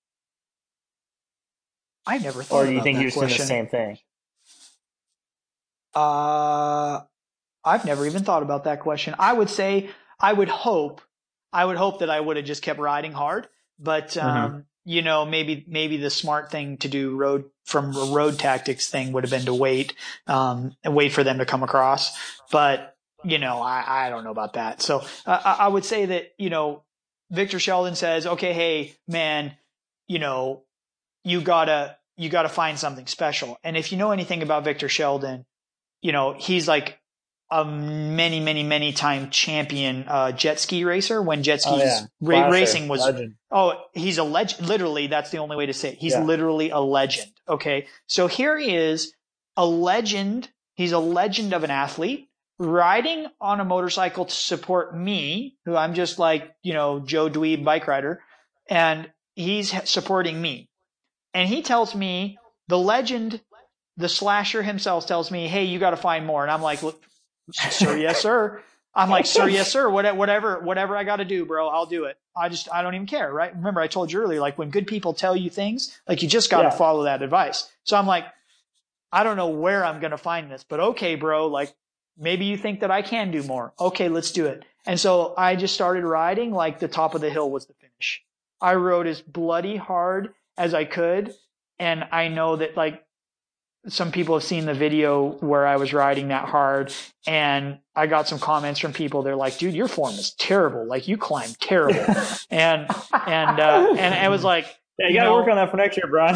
I never thought about that. Or do you think you're doing the same thing? I've never even thought about that question. I would say, I would hope that I would have just kept riding hard, but, you know, maybe the smart thing to do from a road tactics thing would have been to wait, and wait for them to come across. But, you know, I don't know about that. So, I would say that, you know, Victor Sheldon says, okay, hey, man, you know, you gotta find something special. And if you know anything about Victor Sheldon, you know, he's like a many time champion jet ski racer when jet skis racing was legend. He's a legend. Literally, that's the only way to say it. He's literally a legend. Okay. So here he is, a legend. He's a legend of an athlete riding on a motorcycle to support me, who I'm just like, you know, Joe Dweeb bike rider, and he's supporting me. And he tells me, the legend, the slasher himself tells me, hey, you got to find more. And I'm like, sir, yes, sir. I'm like, sir, yes, sir. Whatever I got to do, bro, I'll do it. I don't even care. Right. Remember, I told you earlier, like when good people tell you things, like you just got to follow that advice. So I'm like, I don't know where I'm going to find this, but okay, bro, like maybe you think that I can do more. Okay, let's do it. And so I just started riding like the top of the hill was the finish. I rode as bloody hard as I could. And I know that like, some people have seen the video where I was riding that hard, and I got some comments from people. They're like, dude, your form is terrible. Like you climb terrible. and I was like, yeah, you got to work on that for next year, Brian.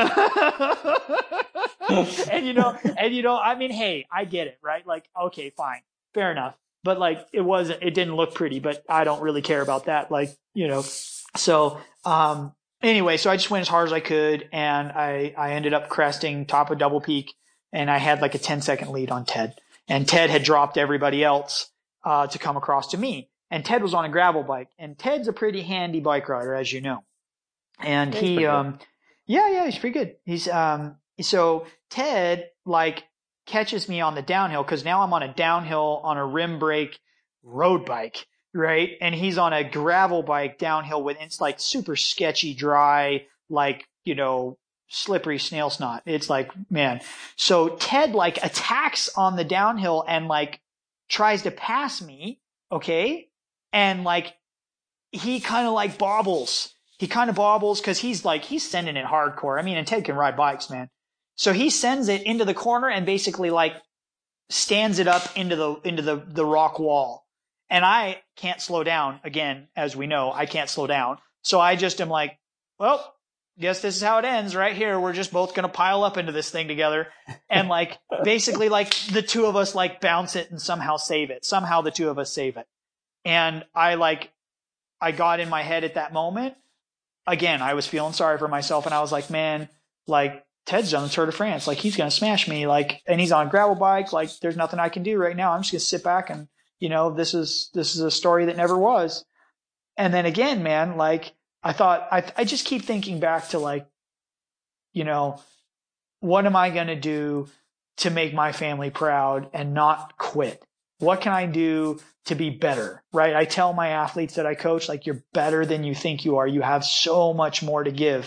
and you know, I mean, hey, I get it, right? Like, okay, fine, fair enough. But like, it didn't look pretty, but I don't really care about that. Like, you know, so, anyway, so I just went as hard as I could, and I ended up cresting top of Double Peak, and I had like a 10-second lead on Ted. And Ted had dropped everybody else to come across to me. And Ted was on a gravel bike, and Ted's a pretty handy bike rider, as you know. And he's pretty good. He's so Ted like catches me on the downhill, because now I'm on a downhill on a rim brake road bike. Right. And he's on a gravel bike downhill with, it's like super sketchy, dry, like, you know, slippery snail snot. It's like, man. So Ted like attacks on the downhill and like tries to pass me. Okay. And like, he kind of like bobbles. He kind of bobbles because he's sending it hardcore. I mean, and Ted can ride bikes, man. So he sends it into the corner and basically like stands it up into the rock wall. And I can't slow down. Again, as we know, I can't slow down. So I just am like, well, guess this is how it ends right here. We're just both going to pile up into this thing together. And like, basically like the two of us like bounce it and somehow save it. Somehow the two of us save it. And I got in my head at that moment. Again, I was feeling sorry for myself, and I was like, man, like Ted's on the Tour de France. Like he's going to smash me. Like, and he's on a gravel bike. Like there's nothing I can do right now. I'm just going to sit back and, you know, this is a story that never was. And then again, man, like I thought, I just keep thinking back to like, you know, what am I going to do to make my family proud and not quit? What can I do to be better? Right. I tell my athletes that I coach, like, you're better than you think you are. You have so much more to give.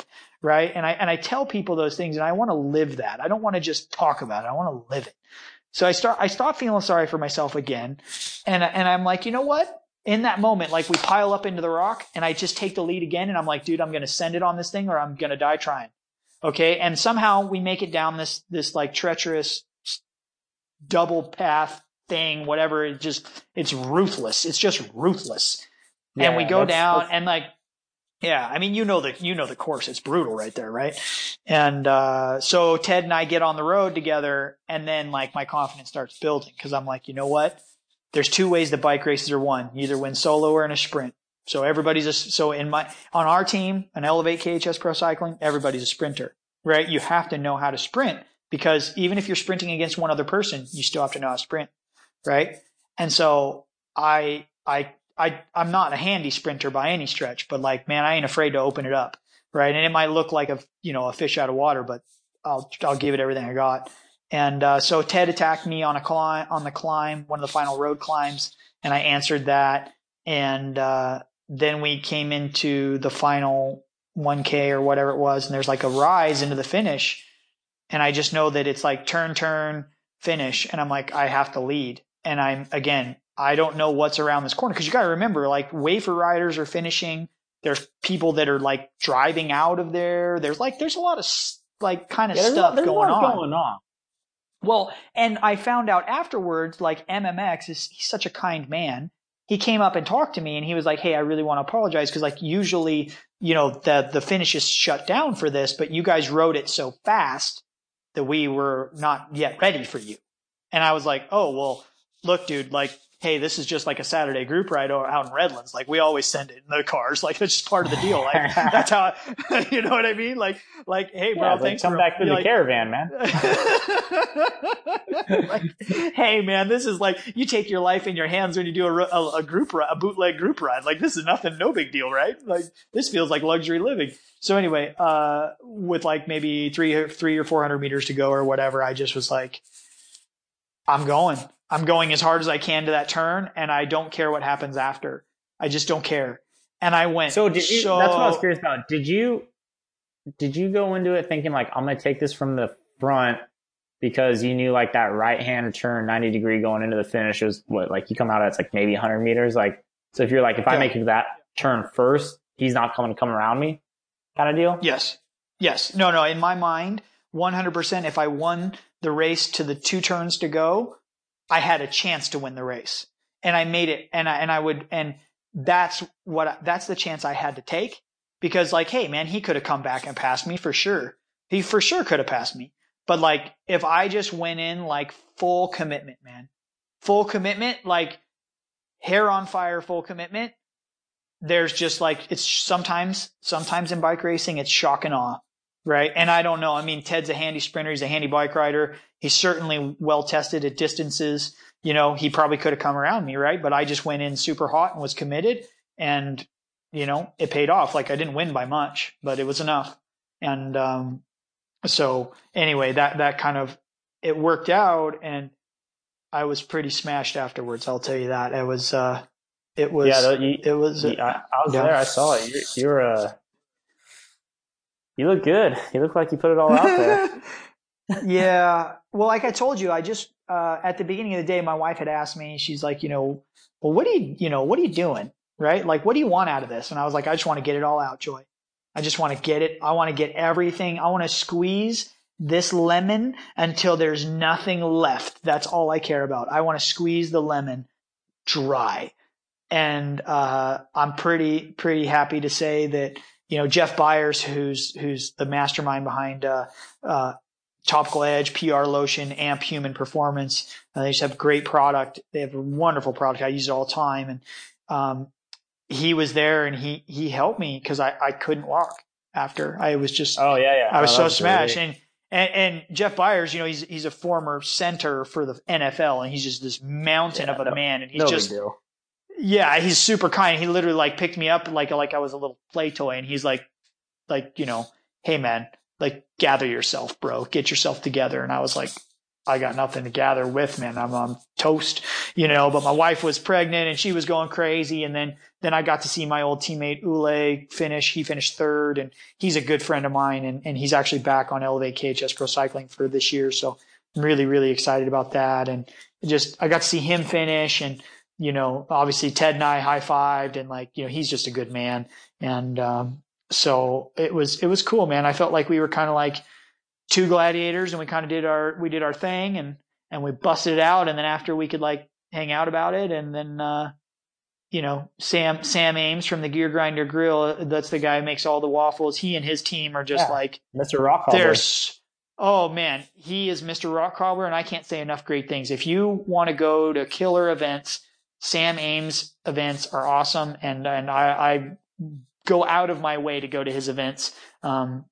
right? And I tell people those things, and I want to live that. I don't want to just talk about it. I want to live it. So I start feeling sorry for myself again. And I'm like, you know what? In that moment, like we pile up into the rock and I just take the lead again. And I'm like, dude, I'm going to send it on this thing or I'm going to die trying. Okay. And somehow we make it down this like treacherous double path thing, whatever. It's ruthless. It's just ruthless. Yeah, and we go down and like, yeah, I mean, you know the course. It's brutal right there, right? And so Ted and I get on the road together, and then like my confidence starts building because I'm like, you know what? There's two ways that bike races are won: you either win solo or in a sprint. So on our team, an Elevate KHS Pro Cycling, everybody's a sprinter, right? You have to know how to sprint because even if you're sprinting against one other person, you still have to know how to sprint, right? And so I'm not a handy sprinter by any stretch, but like, man, I ain't afraid to open it up. Right. And it might look like a fish out of water, but I'll give it everything I got. And, so Ted attacked me on the climb, one of the final road climbs, and I answered that. And, then we came into the final 1K or whatever it was. And there's like a rise into the finish. And I just know that it's like turn, finish. And I'm like, I have to lead. And I don't know what's around this corner because you got to remember, like wafer riders are finishing. There's people that are like driving out of there. There's a lot of like kind of stuff going on. Well, and I found out afterwards, like MMX he's such a kind man. He came up and talked to me and he was like, hey, I really want to apologize because like usually, the finish is shut down for this, but you guys rode it so fast that we were not yet ready for you. And I was like, oh, well, look, dude, like, hey, this is just like a Saturday group ride out in Redlands. Like we always send it in the cars. Like it's just part of the deal. Like that's how, you know what I mean? Like, hey, bro, yeah, thanks. Come back to the caravan, man. Like, hey, man, this is like you take your life in your hands when you do a group ride, a bootleg group ride. Like this is nothing, no big deal, right? Like this feels like luxury living. So anyway, with like maybe 300 or 400 meters to go or whatever, I just was like, I'm going as hard as I can to that turn, and I don't care what happens after. I just don't care. And I went. So that's what I was curious about. Did you go into it thinking like, I'm going to take this from the front because you knew like that right-hand turn 90 degree going into the finish was what, like you come out at it's like maybe 100 meters. Like, so if you're like, if I make that turn first, he's not coming to come around me kind of deal? Yes. No. In my mind, 100%, if I won the race to the 2 turns to go, I had a chance to win the race, and I made it. And that's the chance I had to take because like, hey man, he could have come back and passed me for sure. He for sure could have passed me. But like, if I just went in like full commitment, man, full commitment, like hair on fire, full commitment, there's just like, it's sometimes in bike racing, it's shock and awe. Right. And I don't know. I mean, Ted's a handy sprinter. He's a handy bike rider. He's certainly well tested at distances. He probably could have come around me. Right. But I just went in super hot and was committed and, it paid off. Like I didn't win by much, but it was enough. And, so anyway, that kind of, it worked out and I was pretty smashed afterwards. I'll tell you that. I was there. I saw it. You look good. You look like you put it all out there. Yeah. Well, like I told you, I just, at the beginning of the day, my wife had asked me, she's like, well, what are you doing? Right? Like, what do you want out of this? And I was like, I just want to get it all out, Joy. I just want to get it. I want to get everything. I want to squeeze this lemon until there's nothing left. That's all I care about. I want to squeeze the lemon dry. And, I'm pretty happy to say that, Jeff Byers, who's the mastermind behind, Topical Edge, PR Lotion, Amp Human Performance. They just have a great product. They have a wonderful product. I use it all the time. And, he was there and he helped me because I couldn't walk after. I was just, I was so smashed. Great. And Jeff Byers, he's a former center for the NFL and he's just this mountain of a man. And he's just, big deal. Yeah, he's super kind. He literally like picked me up like I was a little play toy and he's like, hey man, like gather yourself, bro, get yourself together. And I was like, I got nothing to gather with, man. I'm toast, but my wife was pregnant and she was going crazy. And then I got to see my old teammate Ule finish. He finished third, and he's a good friend of mine, and he's actually back on Elevate KHS Pro Cycling for this year. So I'm really, really excited about that. And I got to see him finish, and, obviously Ted and I high-fived, and he's just a good man. And, so it was cool, man. I felt like we were kind of like two gladiators, and we kind of did our thing, and we busted it out. And then after, we could like hang out about it. And then, Sam Ames from the Gear Grinder Grill, that's the guy who makes all the waffles. He and his team are just like Mr. Rockholler. Oh man, he is Mr. Rockholler, and I can't say enough great things. If you want to go to killer events, Sam Ames events are awesome, and I go out of my way to go to his events, and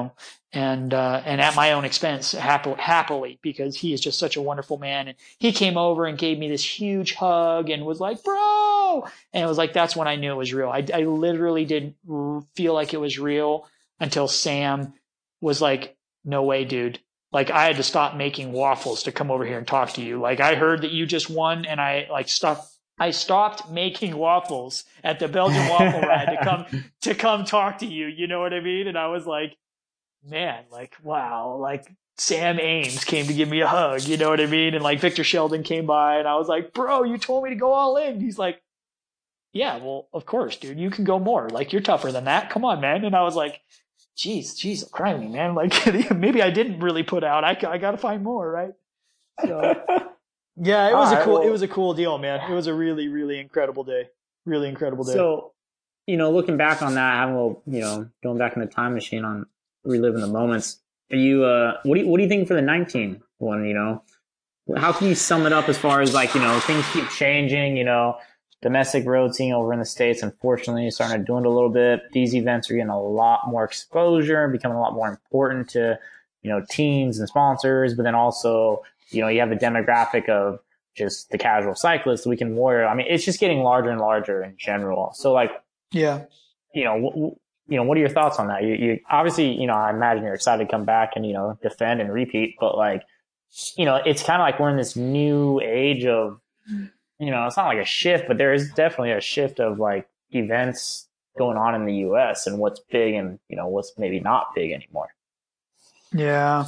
at my own expense, happily, because he is just such a wonderful man. And he came over and gave me this huge hug and was like, bro. And it was like, that's when I knew it was real. I literally didn't feel like it was real until Sam was like, no way, dude. Like, I had to stop making waffles to come over here and talk to you. Like, I heard that you just won, and I stopped making waffles at the Belgian Waffle Ride to come talk to you. You know what I mean? And I was like, man, like, wow, like Sam Ames came to give me a hug. You know what I mean? And like Victor Sheldon came by, and I was like, bro, you told me to go all in. He's like, yeah, well, of course, dude, you can go more. Like, you're tougher than that. Come on, man. And I was like, Jeez, criminy, man. Like, maybe I didn't really put out. I got to find more, right? So, yeah, it was a cool deal, man. It was a really, really incredible day. Really incredible day. So, looking back on that, having a little, going back in the time machine on reliving the moments. Are you, what do you think for the 19 one? How can you sum it up as far as like, things keep changing, domestic road scene over in the States, unfortunately, is starting to dwindle a little bit. These events are getting a lot more exposure, becoming a lot more important to, teams and sponsors, but then also, you have a demographic of just the casual cyclist, the weekend warrior. I mean, it's just getting larger and larger in general. So like, yeah, what are your thoughts on that? You obviously, I imagine you're excited to come back and, defend and repeat, but like, it's kind of like we're in this new age of, it's not like a shift, but there is definitely a shift of like events going on in the US and what's big and, what's maybe not big anymore. Yeah.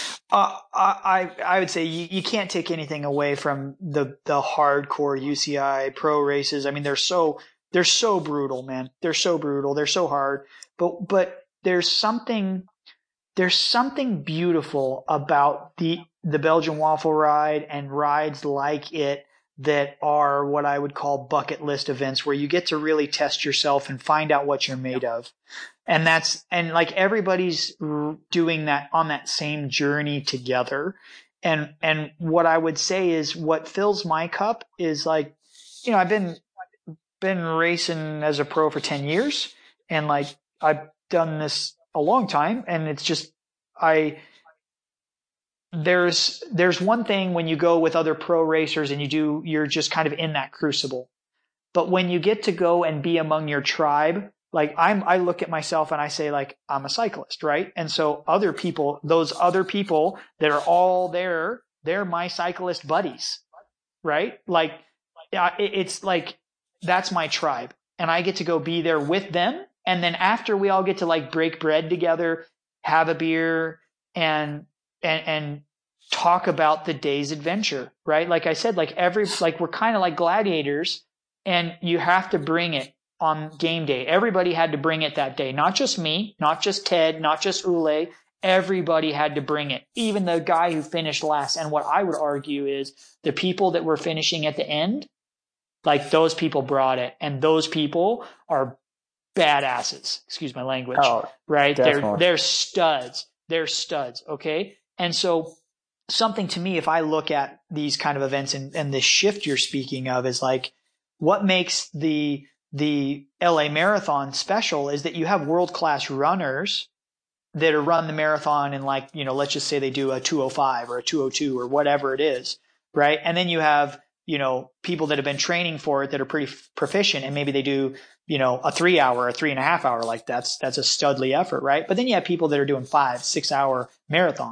I would say you can't take anything away from the hardcore UCI pro races. I mean, they're so brutal, man. They're so brutal. They're so hard, but there's something beautiful about the Belgian Waffle Ride and rides like it that are what I would call bucket list events, where you get to really test yourself and find out what you're made of. And like everybody's doing that on that same journey together. And what I would say is what fills my cup is like, I've been racing as a pro for 10 years, and like I've done this a long time, and it's just, there's one thing when you go with other pro racers and you're just kind of in that crucible. But when you get to go and be among your tribe, like I look at myself and I say, like, I'm a cyclist, right? And so those other people that are all there, they're my cyclist buddies, right? Like, it's like, that's my tribe, and I get to go be there with them. And then after, we all get to like break bread together, have a beer, and talk about the day's adventure, right? Like I said, like we're kind of like gladiators, and you have to bring it on game day. Everybody had to bring it that day. Not just me, not just Ted, not just Ule. Everybody had to bring it. Even the guy who finished last. And what I would argue is the people that were finishing at the end, like those people brought it, and those people are badasses. Excuse my language. Right? Definitely. They're studs. They're studs. Okay. And so something to me, if I look at these kind of events and the shift you're speaking of, is like, what makes the LA Marathon special is that you have world-class runners that are run the marathon in, like, let's just say they do a 2:05 or a 2:02 or whatever it is. Right. And then you have, people that have been training for it that are pretty proficient, and maybe they do, a 3 hour, a 3.5 hour, like that's a studly effort. Right. But then you have people that are doing 5-6 hour marathons.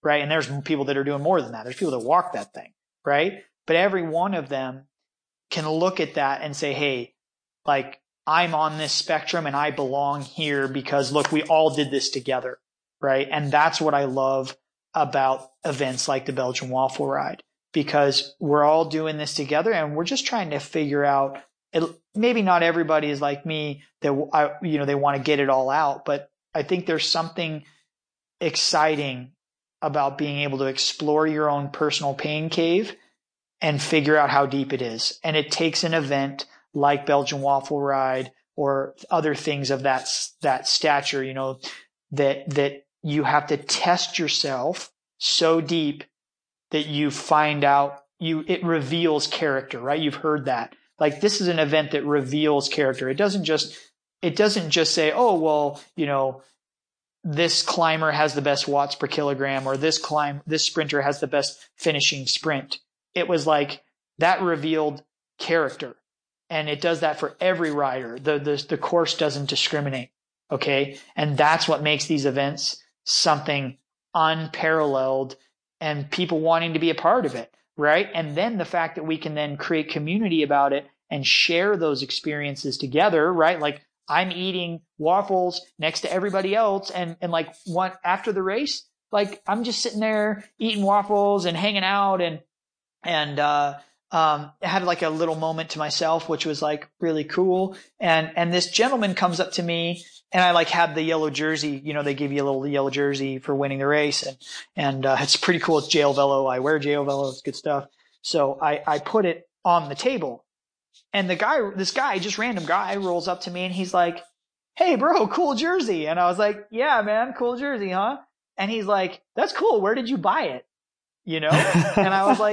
right? And there's people that are doing more than that. There's people that walk that thing, right? But every one of them can look at that and say, hey, like, I'm on this spectrum and I belong here because look, we all did this together, right? And that's what I love about events like the Belgian Waffle Ride, because we're all doing this together and we're just trying to figure out, maybe not everybody is like me that, they want to get it all out, but I think there's something exciting about being able to explore your own personal pain cave and figure out how deep it is. And it takes an event like Belgian Waffle Ride or other things of that stature, that you have to test yourself so deep that you find out it reveals character, right? You've heard that. Like, this is an event that reveals character. It doesn't just say, oh, well, this climber has the best watts per kilogram, or this sprinter has the best finishing sprint. It was like that revealed character. And it does that for every rider. The course doesn't discriminate. Okay. And that's what makes these events something unparalleled and people wanting to be a part of it. Right. And then the fact that we can then create community about it and share those experiences together. Right. Like, I'm eating waffles next to everybody else. And like, after the race, like, I'm just sitting there eating waffles and hanging out and I had like a little moment to myself, which was like really cool. And this gentleman comes up to me and I like had the yellow jersey, they give you a little yellow jersey for winning the race. And it's pretty cool. It's JL Velo. I wear JL Velo. It's good stuff. So I put it on the table and this guy, just random guy, rolls up to me and he's like, hey bro, cool jersey. And I was like, yeah, man, cool jersey, huh? And he's like, that's cool. Where did you buy it? And I was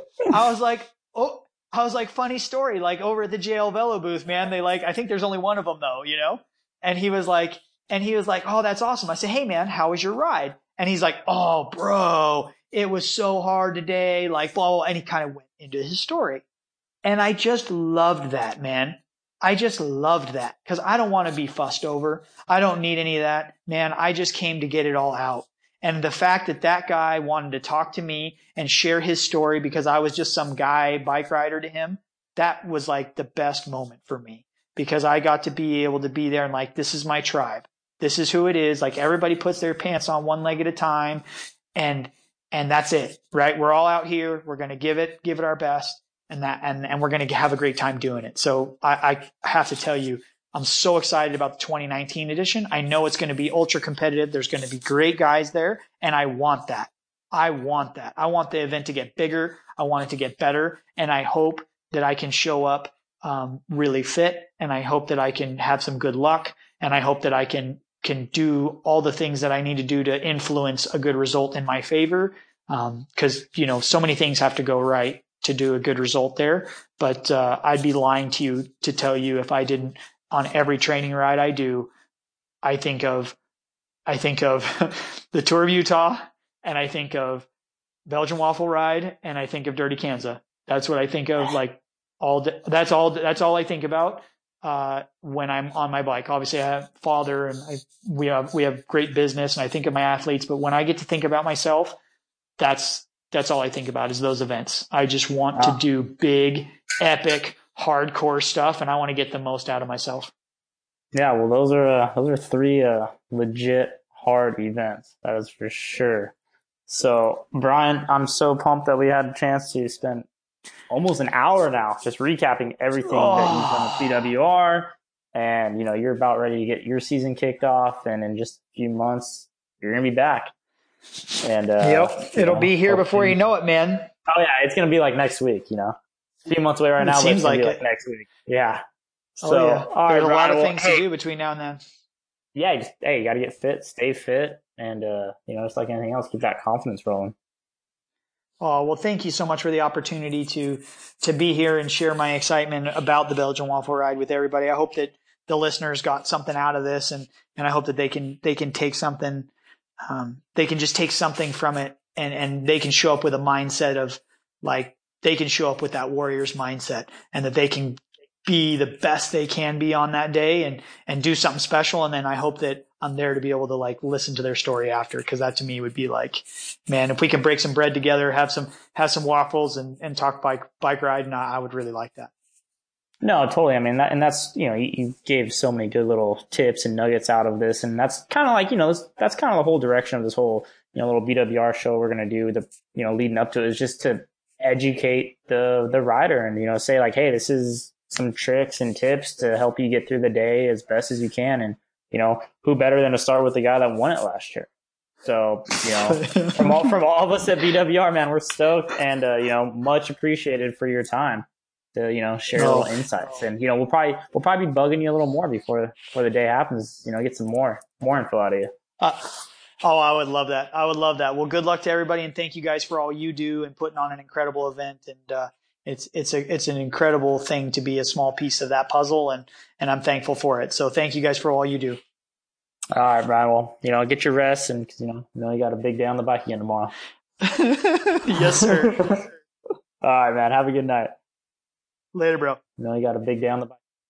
like, funny story, like over at the JL Velo booth, man, I think there's only one of them though, and he was like, oh, that's awesome. I said, hey man, how was your ride? And he's like, oh bro, it was so hard today. Like, blah, blah. And he kind of went into his story. And I just loved that, man. I just loved that because I don't want to be fussed over. I don't need any of that, man. I just came to get it all out. And the fact that guy wanted to talk to me and share his story because I was just some guy bike rider to him, that was like the best moment for me because I got to be able to be there and like, this is my tribe. This is who it is. Like, everybody puts their pants on one leg at a time and that's it, right? We're all out here. We're going to give it our best and we're going to have a great time doing it. So I have to tell you, I'm so excited about the 2019 edition. I know it's going to be ultra competitive. There's going to be great guys there, and I want that. I want the event to get bigger. I want it to get better, and I hope that I can show up really fit, and I hope that I can have some good luck, and I hope that I can do all the things that I need to do to influence a good result in my favor. Because so many things have to go right to do a good result there. But I'd be lying to you to tell you if I didn't. On every training ride I do, I think of the Tour of Utah, and I think of Belgian Waffle Ride, and I think of Dirty Kansas. That's what I think of. Like that's all I think about when I'm on my bike. Obviously, I have a father, and we have great business, and I think of my athletes. But when I get to think about myself, that's all I think about is those events. I just want to do big, epic, hardcore stuff, and I want to get the most out of myself. Yeah, well, those are three legit hard events. That is for sure. So, Brian, I'm so pumped that we had a chance to spend almost an hour now just recapping everything that you've done with BWR, and you're about ready to get your season kicked off, and in just a few months you're gonna be back. And yep, it'll be here before you know it, man. Oh yeah, it's gonna be like next week. A few months away right now, but it's going to be like next week. Yeah. So, there's a lot of things to do between now and then. Yeah, you got to get fit, stay fit, and, just like anything else, keep that confidence rolling. Oh, well, thank you so much for the opportunity to be here and share my excitement about the Belgian Waffle Ride with everybody. I hope that the listeners got something out of this, and I hope that they can take something, they can just take something from it, and they can show up with a mindset of like, they can show up with that warrior's mindset, and that they can be the best they can be on that day and do something special. And then I hope that I'm there to be able to like listen to their story after. Cause that to me would be like, man, if we can break some bread together, have some waffles and talk bike riding, I would really like that. No, totally. I mean, that's, you gave so many good little tips and nuggets out of this. And that's kind of like, that's kind of the whole direction of this whole, little BWR show we're going to do, leading up to it, is just to educate the rider and, say like, hey, this is some tricks and tips to help you get through the day as best as you can. And, who better than to start with the guy that won it last year? So, from all of us at BWR, man, we're stoked and, much appreciated for your time to, share little insights. And, we'll probably be bugging you a little more before the day happens, get some more info out of you. I would love that. I would love that. Well, good luck to everybody. And thank you guys for all you do and putting on an incredible event. And, it's an incredible thing to be a small piece of that puzzle. And I'm thankful for it. So thank you guys for all you do. All right, Brian. Well, get your rest and, you got a big day on the bike again tomorrow. Yes, sir. All right, man. Have a good night. Later, bro. You got a big day on the bike.